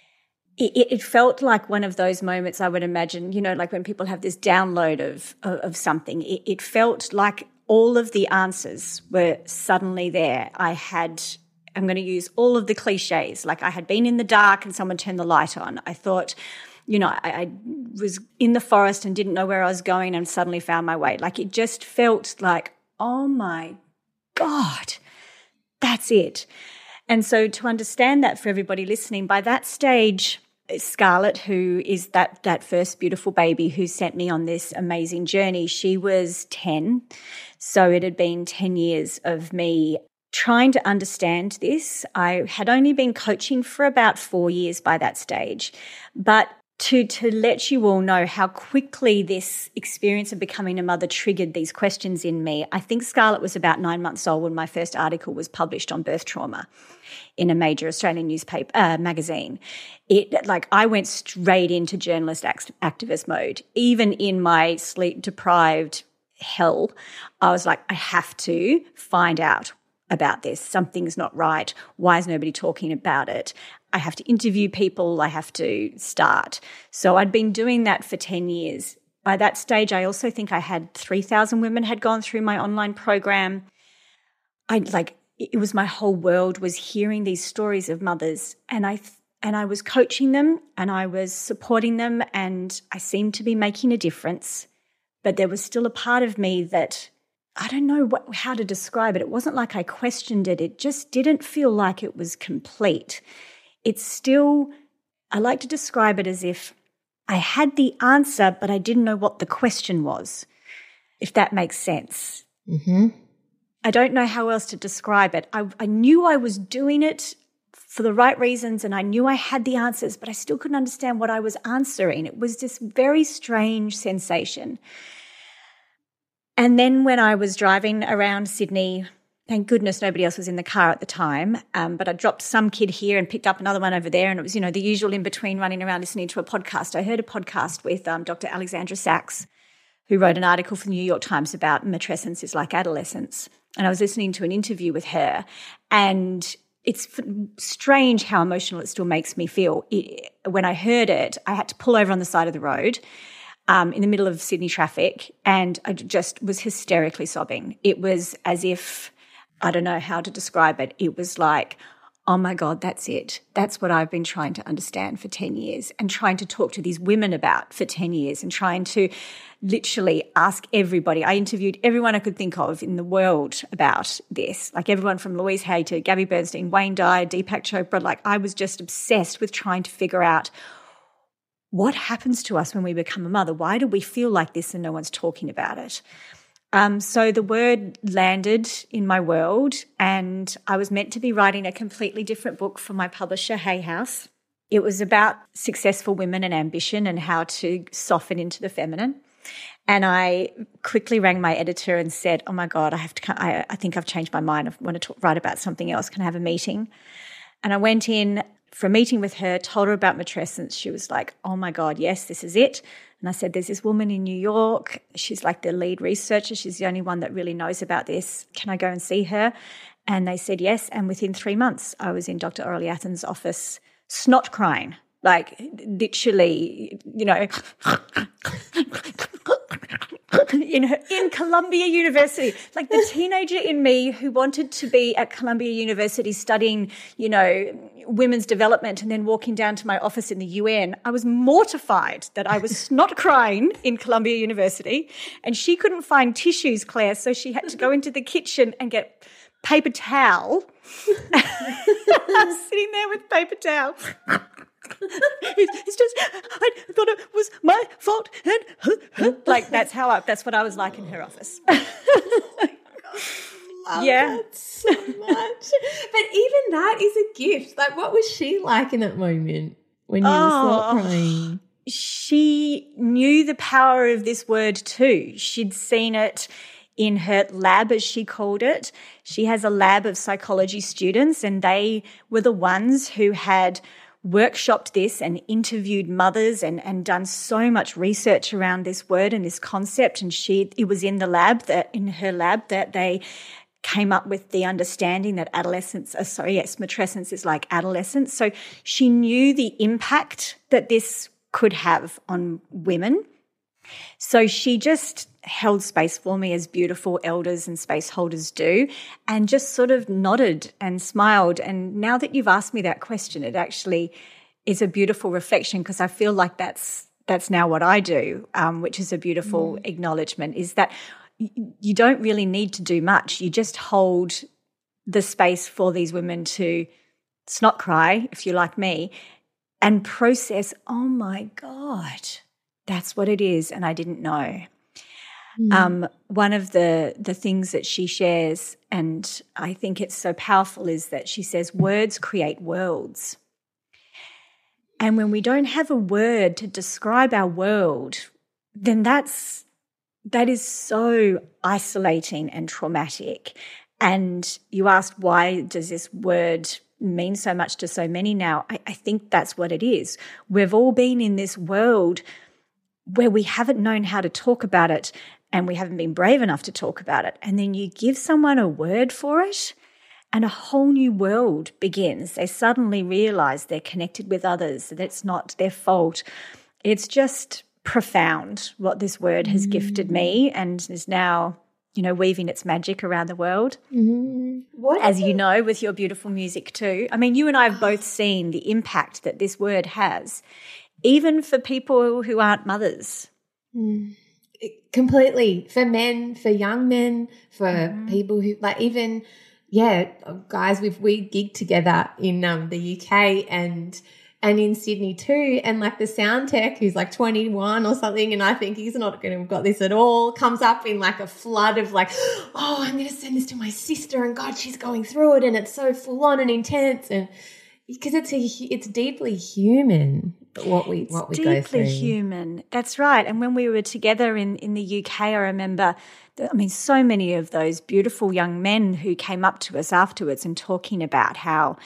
It, it felt like one of those moments I would imagine, you know, like when people have this download of, of, of something. It, it felt like all of the answers were suddenly there. I had, I'm going to use all of the cliches, like I had been in the dark and someone turned the light on. I thought, you know, I, I was in the forest and didn't know where I was going and suddenly found my way. Like it just felt like, oh my God, that's it. And so to understand that for everybody listening, by that stage, Scarlett, who is that that first beautiful baby who sent me on this amazing journey, she was ten. So it had been ten years of me trying to understand this. I had only been coaching for about four years by that stage. But to to let you all know how quickly this experience of becoming a mother triggered these questions in me, I think Scarlett was about nine months old when my first article was published on birth trauma in a major Australian newspaper uh, magazine. It like I went straight into journalist act- activist mode. Even in my sleep-deprived hell, I was like, I have to find out about this. Something's not right. Why is nobody talking about it? I have to interview people. I have to start. So I'd been doing that for ten years. By that stage, I also think I had three thousand women had gone through my online program. I like, it was my whole world was hearing these stories of mothers, and I and I was coaching them and I was supporting them, and I seemed to be making a difference. But there was still a part of me that I don't know what, how to describe it. It wasn't like I questioned it. It just didn't feel like it was complete. It's still, I like to describe it as if I had the answer, but I didn't know what the question was, if that makes sense. Mm-hmm. I don't know how else to describe it. I, I knew I was doing it for the right reasons, and I knew I had the answers, but I still couldn't understand what I was answering. It was this very strange sensation. And then when I was driving around Sydney, thank goodness nobody else was in the car at the time, um, but I dropped some kid here and picked up another one over there, and it was, you know, the usual in between running around listening to a podcast. I heard a podcast with um, Doctor Alexandra Sachs, who wrote an article for the New York Times about matrescence is like adolescence. And I was listening to an interview with her, and it's f- strange how emotional it still makes me feel. It, when I heard it, I had to pull over on the side of the road um, in the middle of Sydney traffic, and I just was hysterically sobbing. It was as if, I don't know how to describe it, it was like, oh my God, that's it. That's what I've been trying to understand for ten years and trying to talk to these women about for ten years and trying to literally ask everybody. I interviewed everyone I could think of in the world about this, like everyone from Louise Hay to Gabby Bernstein, Wayne Dyer, Deepak Chopra. Like I was just obsessed with trying to figure out what happens to us when we become a mother. Why do we feel like this and no one's talking about it? Um, so the word landed in my world, and I was meant to be writing a completely different book for my publisher, Hay House. It was about successful women and ambition and how to soften into the feminine. And I quickly rang my editor and said, oh my God, I have to, I, I think I've changed my mind. I want to talk, write about something else. Can I have a meeting? And I went in for a meeting with her, told her about matrescence. She was like, oh my God, yes, this is it. And I said, there's this woman in New York. She's like the lead researcher. She's the only one that really knows about this. Can I go and see her? And they said yes. And within three months, I was in Doctor Aurelie Athen's office, snot crying, like literally, you know, in her, in Columbia University. Like the teenager in me who wanted to be at Columbia University studying, you know, women's development and then walking down to my office in the U N. I was mortified that I was snot crying in Columbia University and she couldn't find tissues, Claire, so she had to go into the kitchen and get paper towel. I was sitting there with paper towel. It's just, I thought it was my fault. And like that's how I, that's what I was like in her office. Love yeah. that so much. But even that is a gift. Like, what was she like in that moment when you oh, were not crying? She knew the power of this word too. She'd seen it in her lab, as she called it. She has a lab of psychology students, and they were the ones who had workshopped this and interviewed mothers and, and done so much research around this word and this concept. And she, it was in the lab that in her lab that they came up with the understanding that adolescence, uh, sorry, yes, matrescence is like adolescence. So she knew the impact that this could have on women. So she just held space for me as beautiful elders and space holders do, and just sort of nodded and smiled. And now that you've asked me that question, it actually is a beautiful reflection, because I feel like that's that's now what I do, um, which is a beautiful mm. acknowledgement, is that y- you don't really need to do much. You just hold the space for these women to snot cry, if you're like me, and process, oh my God, that's what it is, and I didn't know. Mm. Um, one of the the things that she shares, and I think it's so powerful, is that she says words create worlds. And when we don't have a word to describe our world, then that's that is so isolating and traumatic. And you asked, why does this word mean so much to so many now? I, I think that's what it is. We've all been in this world where we haven't known how to talk about it, and we haven't been brave enough to talk about it. And then you give someone a word for it, and a whole new world begins. They suddenly realize they're connected with others, that it's not their fault. It's just profound what this word has mm. gifted me, and is now, you know, weaving its magic around the world. Mm. What As you know, with your beautiful music too. I mean, you and I have both seen the impact that this word has, even for people who aren't mothers. Mm. Completely. For men, for young men, for mm. people who, like, even, yeah, guys, we've, we gigged together in um, the U K and and in Sydney too, and like the sound tech who's like twenty-one or something, and I think he's not going to have got this at all, comes up in like a flood of like, oh, I'm going to send this to my sister, and God, she's going through it, and it's so full on and intense, and because it's a, it's deeply human. What we what we deeply go through. Human. That's right. And when we were together in, in the U K, I remember, that, I mean, so many of those beautiful young men who came up to us afterwards and talking about how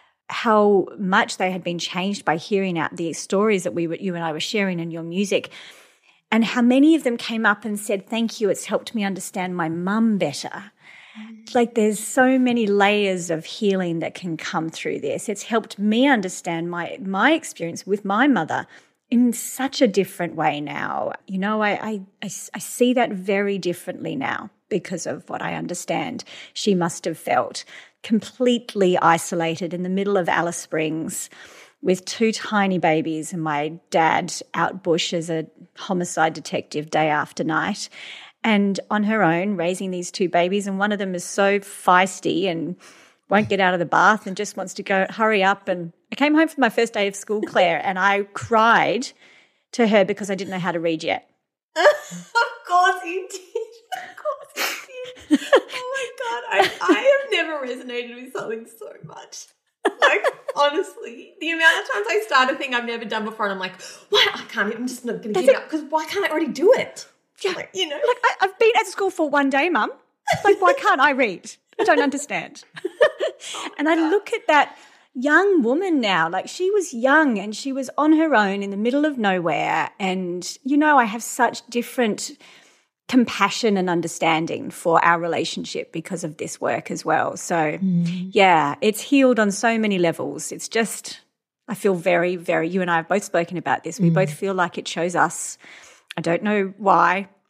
how much they had been changed by hearing out the stories that we were, you and I were sharing in your music, and how many of them came up and said, "Thank you, it's helped me understand my mum better." Like there's so many layers of healing that can come through this. It's helped me understand my my experience with my mother in such a different way now. You know, I, I, I, I see that very differently now because of what I understand she must have felt. Completely isolated in the middle of Alice Springs with two tiny babies, and my dad out bush as a homicide detective day after night. And on her own, raising these two babies, and one of them is so feisty and won't get out of the bath and just wants to go, hurry up. And I came home from my first day of school, Claire, and I cried to her because I didn't know how to read yet. Of course you did. Of course you did. Oh, my God. I, I have never resonated with something so much. Like, honestly, the amount of times I start a thing I've never done before, and I'm like, what? I can't, I'm just not going to give it up, because why can't I already do it? Yeah, like, you know, like I, I've been at school for one day, Mum. Like, why can't I read? I don't understand. Oh and I God. Look at that young woman now. Like, she was young and she was on her own in the middle of nowhere. And, you know, I have such different compassion and understanding for our relationship because of this work as well. So, mm. yeah, it's healed on so many levels. It's just, I feel very, very, you and I have both spoken about this. We mm. both feel like it shows us, I don't know why,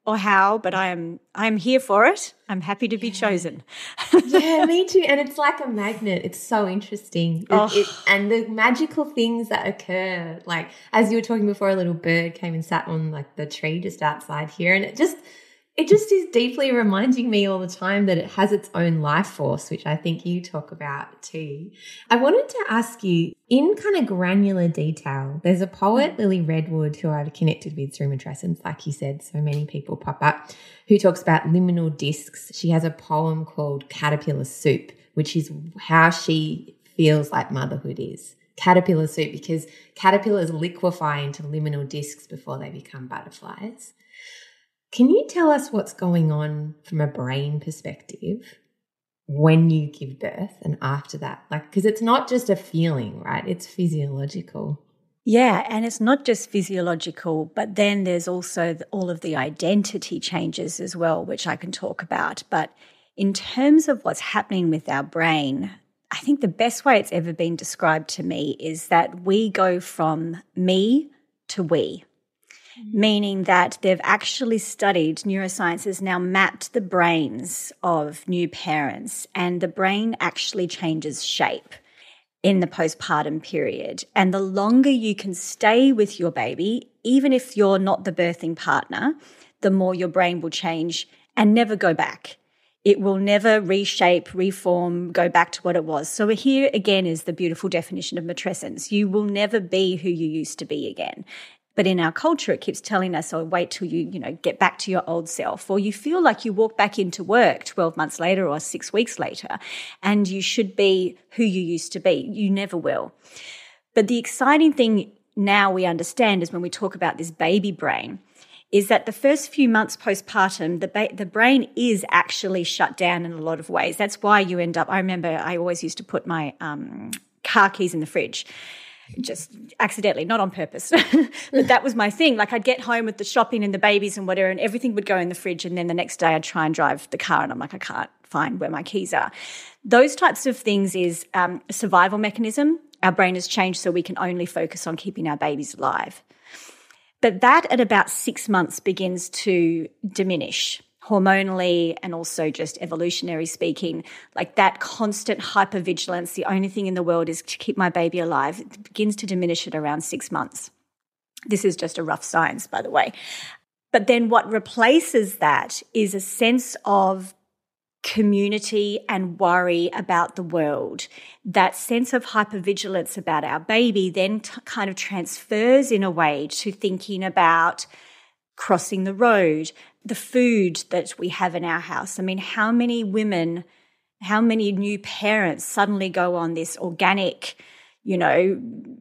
or how, but I am I am here for it. I'm happy to be chosen. Yeah, me too. And it's like a magnet. It's so interesting. It, Oh. it, and the magical things that occur, like as you were talking before, a little bird came and sat on like the tree just outside here, and it just it just is deeply reminding me all the time that it has its own life force, which I think you talk about too. I wanted to ask you, in kind of granular detail, there's a poet, Lily Redwood, who I've connected with through Matrescence, like you said, so many people pop up, who talks about liminal discs. She has a poem called Caterpillar Soup, which is how she feels like motherhood is. Caterpillar soup, because caterpillars liquefy into liminal discs before they become butterflies. Can you tell us what's going on from a brain perspective when you give birth and after that? Like, because it's not just a feeling, right? It's physiological. Yeah, and it's not just physiological, but then there's also all of the identity changes as well, which I can talk about. But in terms of what's happening with our brain, I think the best way it's ever been described to me is that we go from me to we. Meaning that they've actually studied, neuroscience has now mapped the brains of new parents, and the brain actually changes shape in the postpartum period. And the longer you can stay with your baby, even if you're not the birthing partner, the more your brain will change and never go back. It will never reshape, reform, go back to what it was. So here again is the beautiful definition of matrescence. You will never be who you used to be again. But in our culture, it keeps telling us, oh, wait till you, you know, get back to your old self. Or you feel like you walk back into work twelve months later or six weeks later, and you should be who you used to be. You never will. But the exciting thing now we understand is when we talk about this baby brain, is that the first few months postpartum, the, ba- the brain is actually shut down in a lot of ways. That's why you end up, I remember I always used to put my um, car keys in the fridge. Just accidentally, not on purpose. But that was my thing. Like I'd get home with the shopping and the babies and whatever, and everything would go in the fridge, and then the next day I'd try and drive the car and I'm like, I can't find where my keys are. Those types of things is um, a survival mechanism. Our brain has changed so we can only focus on keeping our babies alive. But that at about six months begins to diminish hormonally and also just evolutionary speaking, like that constant hypervigilance, the only thing in the world is to keep my baby alive, it begins to diminish at around six months. This is just a rough science, by the way. But then what replaces that is a sense of community and worry about the world. That sense of hypervigilance about our baby then t- kind of transfers in a way to thinking about crossing the road, the food that we have in our house. I mean, how many women, how many new parents suddenly go on this organic, you know,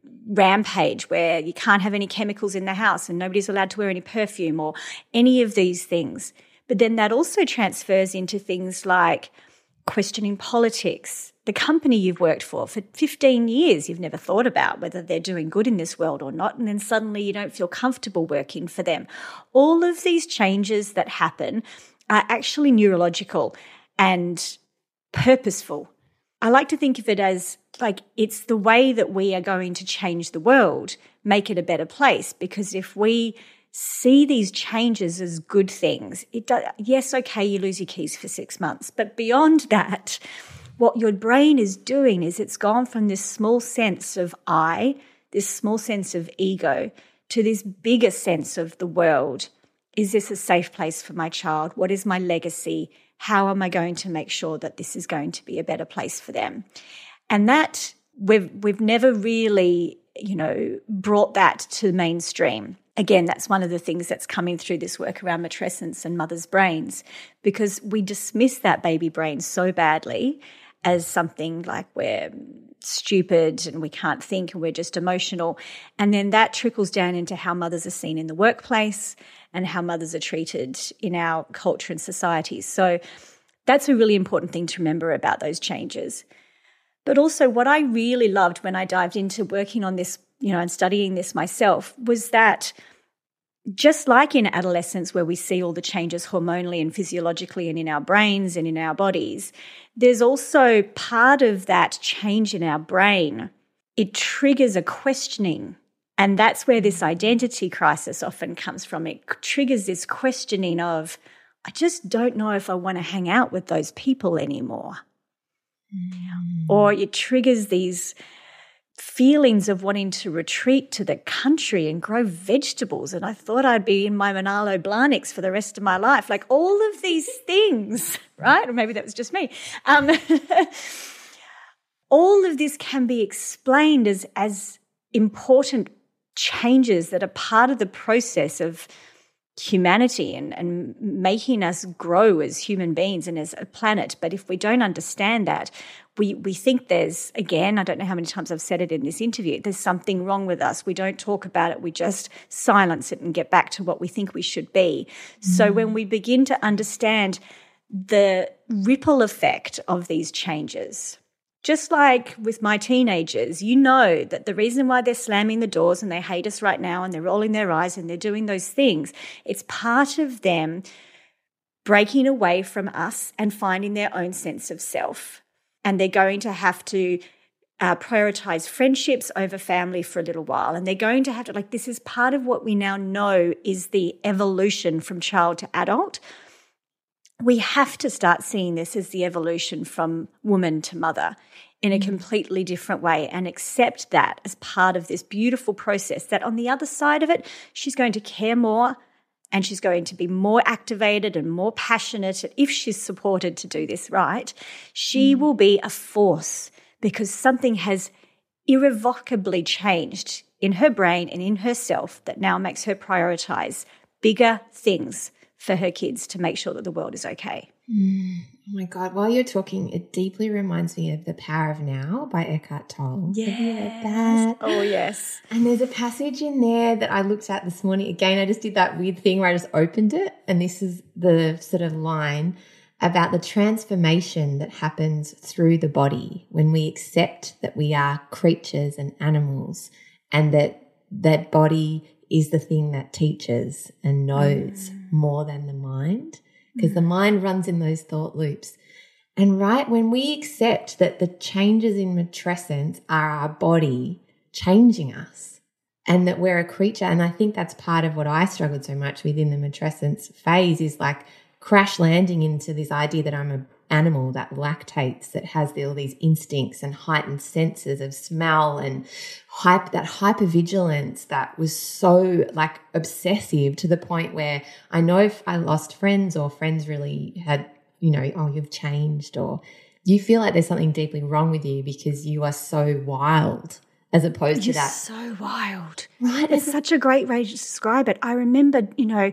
rampage where you can't have any chemicals in the house and nobody's allowed to wear any perfume or any of these things. But then that also transfers into things like questioning politics, the company you've worked for for fifteen years, you've never thought about whether they're doing good in this world or not, and then suddenly you don't feel comfortable working for them. All of these changes that happen are actually neurological and purposeful. I like to think of it as like it's the way that we are going to change the world, make it a better place, because if we see these changes as good things, it does, yes, okay, you lose your keys for six months, but beyond that, what your brain is doing is it's gone from this small sense of I, this small sense of ego, to this bigger sense of the world. Is this a safe place for my child? What is my legacy? How am I going to make sure that this is going to be a better place for them? And that we've we've never really, you know, brought that to the mainstream. Again, that's one of the things that's coming through this work around matrescence and mothers' brains, because we dismiss that baby brain so badly as something like we're stupid and we can't think and we're just emotional. And then that trickles down into how mothers are seen in the workplace and how mothers are treated in our culture and society. So that's a really important thing to remember about those changes. But also what I really loved when I dived into working on this, you know, and studying this myself was that just like in adolescence where we see all the changes hormonally and physiologically and in our brains and in our bodies, there's also part of that change in our brain. It triggers a questioning And that's where this identity crisis often comes from. It triggers this questioning of, I just don't know if I want to hang out with those people anymore. Mm. Or it triggers these feelings of wanting to retreat to the country and grow vegetables. And I thought I'd be in my Manalo Blahniks for the rest of my life. Like all of these things, right? Or maybe that was just me. Um, all of this can be explained as, as important changes that are part of the process of humanity and, and making us grow as human beings and as a planet. But if we don't understand that, we we think there's, again, I don't know how many times I've said it in this interview, there's something wrong with us. We don't talk about it. We just silence it and get back to what we think we should be. Mm. So when we begin to understand the ripple effect of these changes, just like with my teenagers, you know that the reason why they're slamming the doors and they hate us right now and they're rolling their eyes and they're doing those things, it's part of them breaking away from us and finding their own sense of self. And they're going to have to uh, prioritize friendships over family for a little while. And they're going to have to, like, this is part of what we now know is the evolution from child to adult. We have to start seeing this as the evolution from woman to mother in a completely different way and accept that as part of this beautiful process, that on the other side of it, she's going to care more and she's going to be more activated and more passionate. If she's supported to do this right, she mm. will be a force because something has irrevocably changed in her brain and in herself that now makes her prioritize bigger things for her kids to make sure that the world is okay. Mm. Oh my God, while you're talking, it deeply reminds me of The Power of Now by Eckhart Tolle. Yes. Oh, yes. And there's a passage in there that I looked at this morning. Again, I just did that weird thing where I just opened it, and this is the sort of line about the transformation that happens through the body when we accept that we are creatures and animals and that that body is the thing that teaches and knows mm. more than the mind, because mm. the mind runs in those thought loops. And right when we accept that the changes in matrescence are our body changing us and that we're a creature, and I think that's part of what I struggled so much with in the matrescence phase is like crash landing into this idea that I'm an animal that lactates, that has all these instincts and heightened senses of smell and hype, that hypervigilance that was so like obsessive to the point where I know if I lost friends or friends really had, you know, oh, you've changed, or you feel like there's something deeply wrong with you because you are so wild as opposed You're to that. so wild. Right. It's such a great way to describe it. I remember, you know,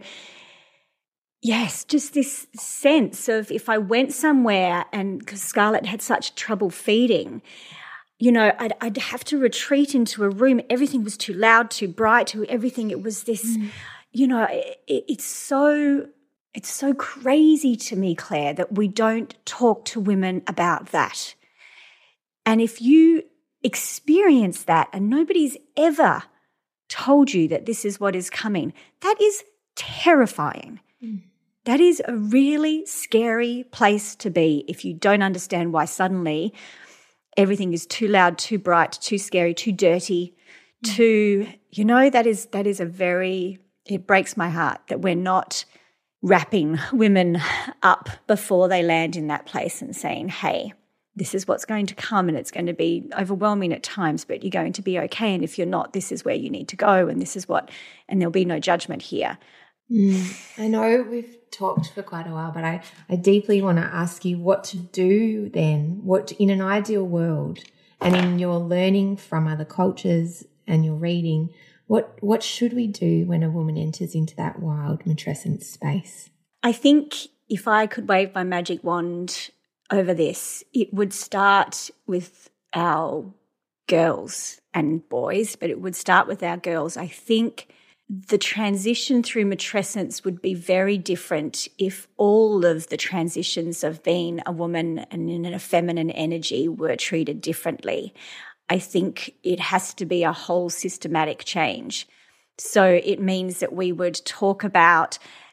yes, just this sense of if I went somewhere and because Scarlett had such trouble feeding, you know, I'd, I'd have to retreat into a room. Everything was too loud, too bright, too everything. It was this, mm. you know, it, it's so it's so crazy to me, Claire, that we don't talk to women about that. And if you experience that and nobody's ever told you that this is what is coming, that is terrifying. Mm. That is a really scary place to be if you don't understand why suddenly everything is too loud, too bright, too scary, too dirty, mm. too, you know, that is that is a very, it breaks my heart that we're not wrapping women up before they land in that place and saying, hey, this is what's going to come and it's going to be overwhelming at times, but you're going to be okay. And if you're not, this is where you need to go and this is what, and there'll be no judgment here. Mm. I know we've talked for quite a while, but I, I deeply want to ask you what to do then, what in an ideal world and in your learning from other cultures and your reading, what what should we do when a woman enters into that wild matrescence space? I think if I could wave my magic wand over this, it would start with our girls and boys, but it would start with our girls. I think the transition through matrescence would be very different if all of the transitions of being a woman and in a feminine energy were treated differently. I think it has to be a whole systematic change. So it means that we would talk about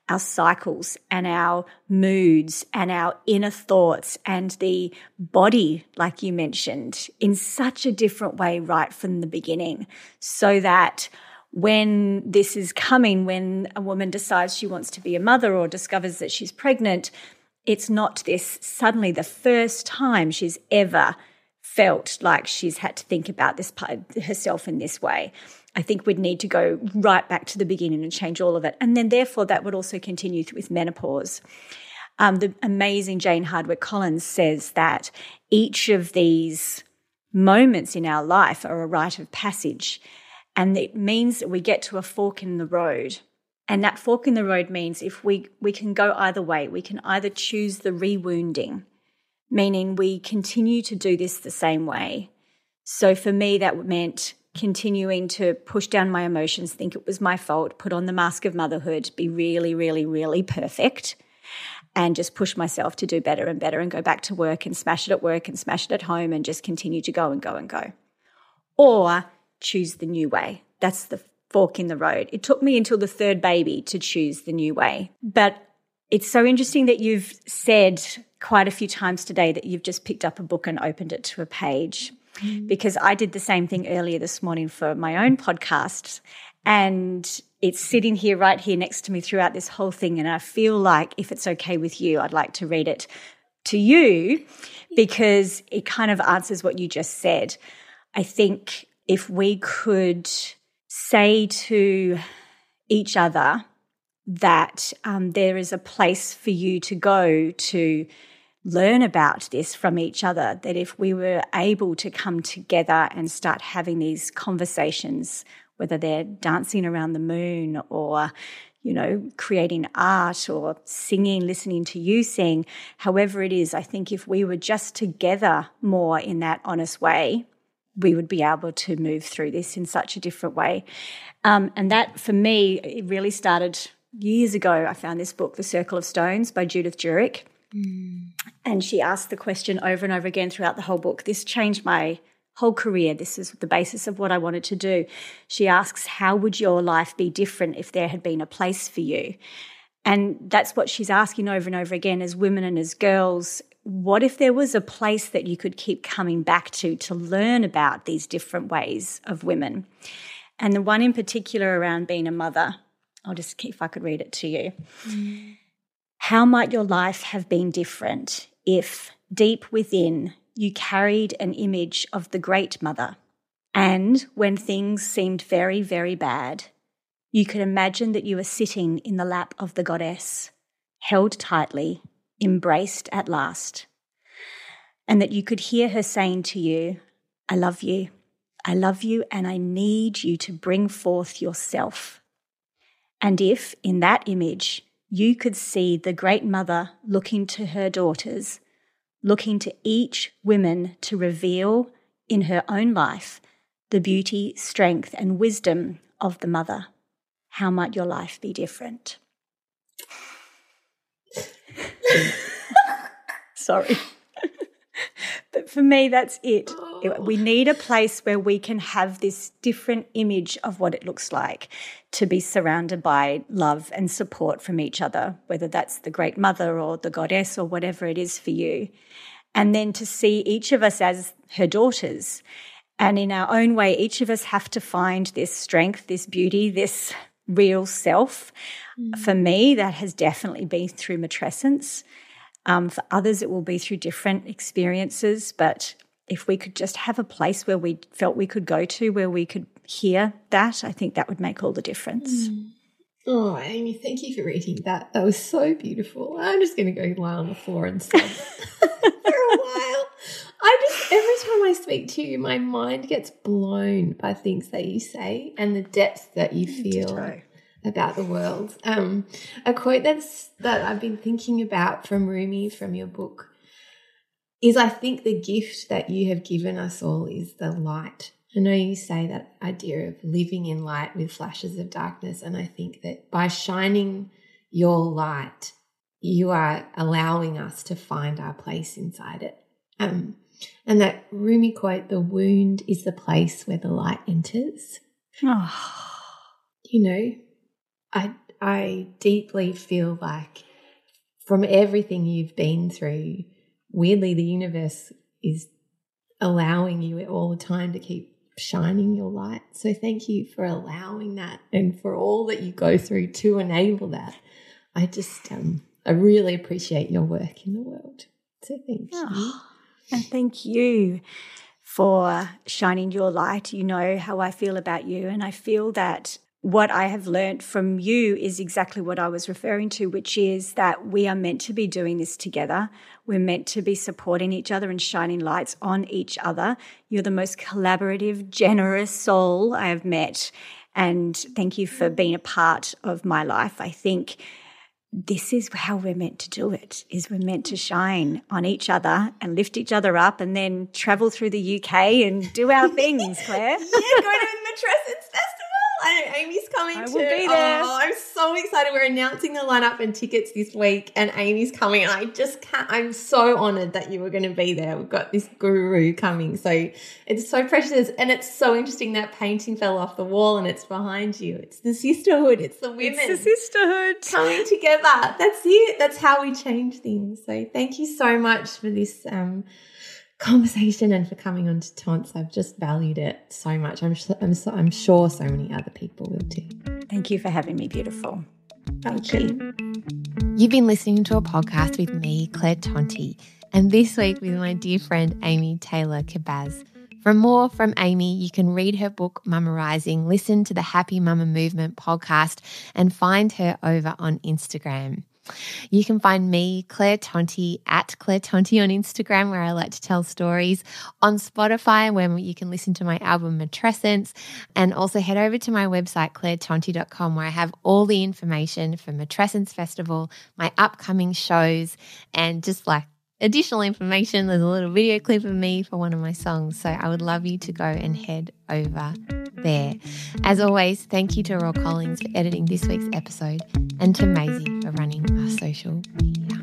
our cycles and our moods and our inner thoughts and the body, like you mentioned, in such a different way right from the beginning, so that when this is coming, when a woman decides she wants to be a mother or discovers that she's pregnant, it's not this suddenly the first time she's ever felt like she's had to think about this part herself in this way. I think we'd need to go right back to the beginning and change all of it. And then therefore that would also continue with menopause. Um, the amazing Jane Hardwicke Collins says that each of these moments in our life are a rite of passage, and it means that we get to a fork in the road. And that fork in the road means if we, we can go either way. We can either choose the rewounding, meaning we continue to do this the same way. So for me, that meant continuing to push down my emotions, think it was my fault, put on the mask of motherhood, be really, really, really perfect, and just push myself to do better and better and go back to work and smash it at work and smash it at home and just continue to go and go and go. Or choose the new way. That's the fork in the road. It took me until the third baby to choose the new way. But it's so interesting that you've said quite a few times today that you've just picked up a book and opened it to a page. Because I did the same thing earlier this morning for my own podcast, and it's sitting here right here next to me throughout this whole thing, and I feel like if it's okay with you, I'd like to read it to you because it kind of answers what you just said. I think if we could say to each other that um, there is a place for you to go to learn about this from each other, that if we were able to come together and start having these conversations, whether they're dancing around the moon or, you know, creating art or singing, listening to you sing, however it is, I think if we were just together more in that honest way, we would be able to move through this in such a different way. Um, and that, for me, it really started years ago. I found this book, The Circle of Stones by Judith Jurek. Mm. And she asked the question over and over again throughout the whole book. This changed my whole career. This is the basis of what I wanted to do. She asks, how would your life be different if there had been a place for you? And that's what she's asking over and over again as women and as girls. What if there was a place that you could keep coming back to to learn about these different ways of women? And the one in particular around being a mother, I'll just, if I could read it to you. Mm. How might your life have been different if deep within you carried an image of the Great Mother, and when things seemed very, very bad, you could imagine that you were sitting in the lap of the goddess, held tightly, embraced at last, and that you could hear her saying to you, I love you, I love you, and I need you to bring forth yourself. And if, in that image, you could see the Great Mother looking to her daughters, looking to each woman to reveal in her own life the beauty, strength, and wisdom of the mother, how might your life be different? Sorry. But for me, that's it. We need a place where we can have this different image of what it looks like to be surrounded by love and support from each other, whether that's the Great Mother or the goddess or whatever it is for you. And then to see each of us as her daughters. And in our own way, each of us have to find this strength, this beauty, this real self. Mm. For me, that has definitely been through matrescence. Um, for others, it will be through different experiences. But if we could just have a place where we felt we could go to, where we could hear that, I think that would make all the difference. Mm. Oh, Amy, thank you for reading that. That was so beautiful. I'm just going to go lie on the floor and sob for a while. I just, every time I speak to you, my mind gets blown by things that you say and the depth that you feel Ditto. About the world. Um, a quote that's that I've been thinking about from Rumi, from your book, is I think the gift that you have given us all is the light. I know you say that idea of living in light with flashes of darkness, and I think that by shining your light, you are allowing us to find our place inside it. Um, and that Rumi quote, the wound is the place where the light enters. Oh. You know, I I deeply feel like from everything you've been through, weirdly, the universe is allowing you all the time to keep shining your light. So thank you for allowing that and for all that you go through to enable that. I just, um, I really appreciate your work in the world. So thank you. Oh, and thank you for shining your light. You know how I feel about you, and I feel that what I have learned from you is exactly what I was referring to, which is that we are meant to be doing this together. We're meant to be supporting each other and shining lights on each other. You're the most collaborative, generous soul I have met, and thank you for being a part of my life. I think this is how we're meant to do it, is we're meant to shine on each other and lift each other up and then travel through the U K and do our things, Claire. Yeah, go to the Matrescence Festival. I know Amy's coming I too. will be there. Oh, I'm so excited. We're announcing the lineup and tickets this week, and Amy's coming. And I just can't. I'm so honoured that you were going to be there. We've got this guru coming, so it's so precious, and it's so interesting that painting fell off the wall and it's behind you. It's the sisterhood. It's the women. It's the sisterhood coming together. That's it. That's how we change things. So thank you so much for this um, conversation and for coming on to Taunts. I've just valued it so much. I'm, I'm, so, I'm sure so many other people will too. Thank you for having me, beautiful. Thank you. You've been listening to a podcast with me, Claire Tonti, and this week with my dear friend Amy Taylor-Kabbaz. For more from Amy, you can read her book, Mama Rising, listen to the Happy Mama Movement podcast, and find her over on Instagram. You can find me, Claire Tonti, at Claire Tonti on Instagram, where I like to tell stories, on Spotify, where you can listen to my album Matrescence, and also head over to my website, claire tonti dot com, where I have all the information for Matrescence Festival, my upcoming shows, and just like additional information. There's a little video clip of me for one of my songs, so I would love you to go and head over there. As always, thank you to Raw Collins for editing this week's episode, and to Maisie for running our social media.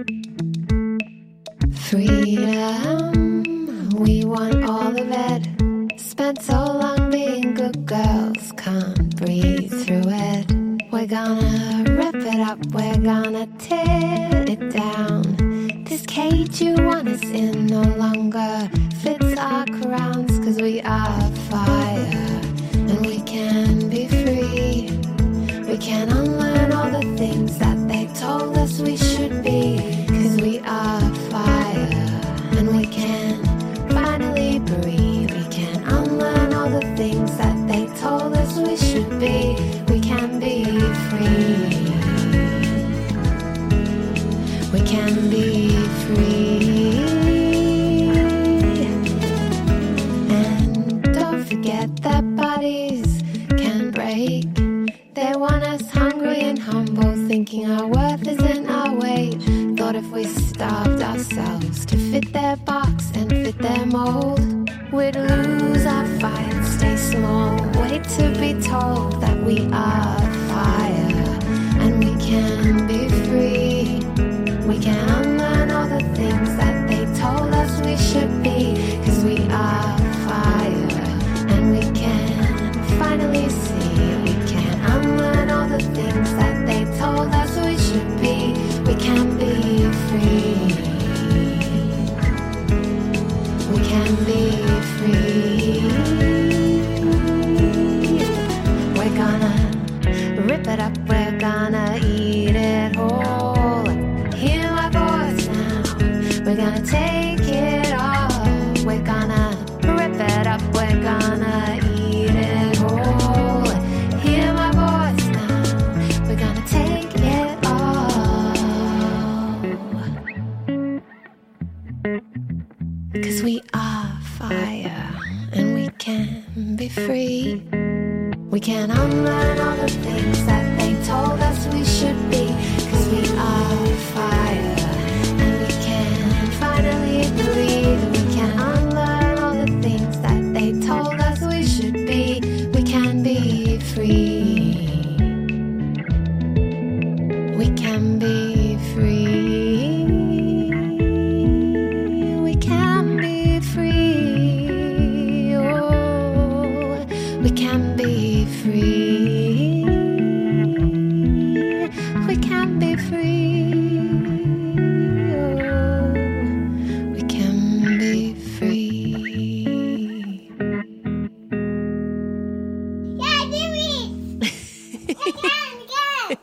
Freedom, we want all of it. Spent so long being good girls, can't breathe through it. We're gonna rip it up, we're gonna tear it down. This cage you want us in no longer fits our crowns, 'cause we are fire and we can be free. We can unlearn all the things that they told us we should be, 'cause we are fire and we can finally breathe. We can unlearn all the things that they told us we should be. We can be free. We can be free. And don't forget that bodies can break. They want us hungry and humble, thinking our worth isn't our weight. Thought if we starved ourselves to fit their box and fit their mold, we'd lose our fight, stay small, wait to be told that we are fire and we can be free. We can unlearn all the things that they told us we should be, 'cause we are fire and we can finally see. We can unlearn all the things that they told us we should be. We can be free. We can be free. We're gonna rip it up, we're gonna eat it whole. Hear my voice now, we're gonna take it all. We're gonna rip it up, we're gonna eat it whole. Hear my voice now, we're gonna take it all. 'Cause we are fire and we can be free. We can unlearn all the things that they told us we should be, 'cause we are fire and we can finally breathe. We can unlearn all the things that they told us we should be. We can be free. We can be free. We can be free. Oh, we can be free. free. Oh, we can be free. Yeah, give me! Again, again!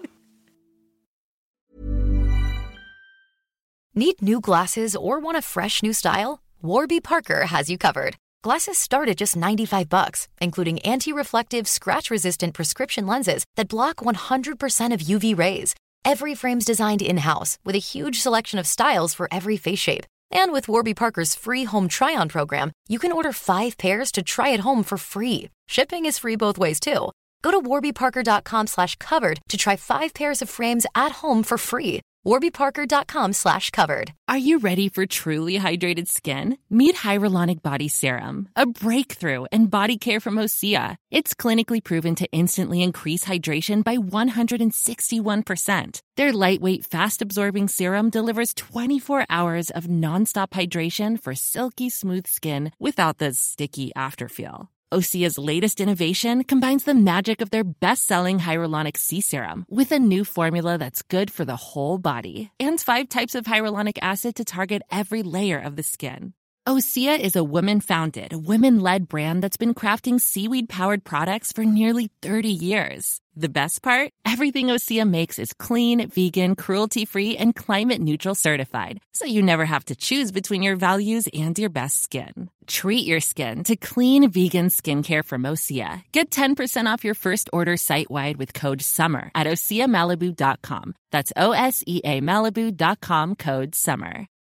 Need new glasses or want a fresh new style? Warby Parker has you covered. Glasses start at just ninety-five bucks, including anti-reflective, scratch-resistant prescription lenses that block one hundred percent of U V rays. Every frame's designed in-house with a huge selection of styles for every face shape. And with Warby Parker's free home try-on program, you can order five pairs to try at home for free. Shipping is free both ways, too. Go to warbyparker.com slash covered to try five pairs of frames at home for free. warbyparker.com slash covered. Are you ready for truly hydrated skin? Meet Hyaluronic Body Serum, a breakthrough in body care from Osea. It's clinically proven to instantly increase hydration by one hundred sixty-one percent. Their lightweight, fast-absorbing serum delivers twenty-four hours of nonstop hydration for silky smooth skin without the sticky afterfeel. Osea's latest innovation combines the magic of their best-selling Hyaluronic Sea Serum with a new formula that's good for the whole body and five types of hyaluronic acid to target every layer of the skin. Osea is a women-founded, women-led brand that's been crafting seaweed-powered products for nearly thirty years. The best part? Everything Osea makes is clean, vegan, cruelty-free, and climate-neutral certified, so you never have to choose between your values and your best skin. Treat your skin to clean, vegan skincare from Osea. Get ten percent off your first order site-wide with code SUMMER at osea malibu dot com. That's O S E A Malibu dot com, code SUMMER.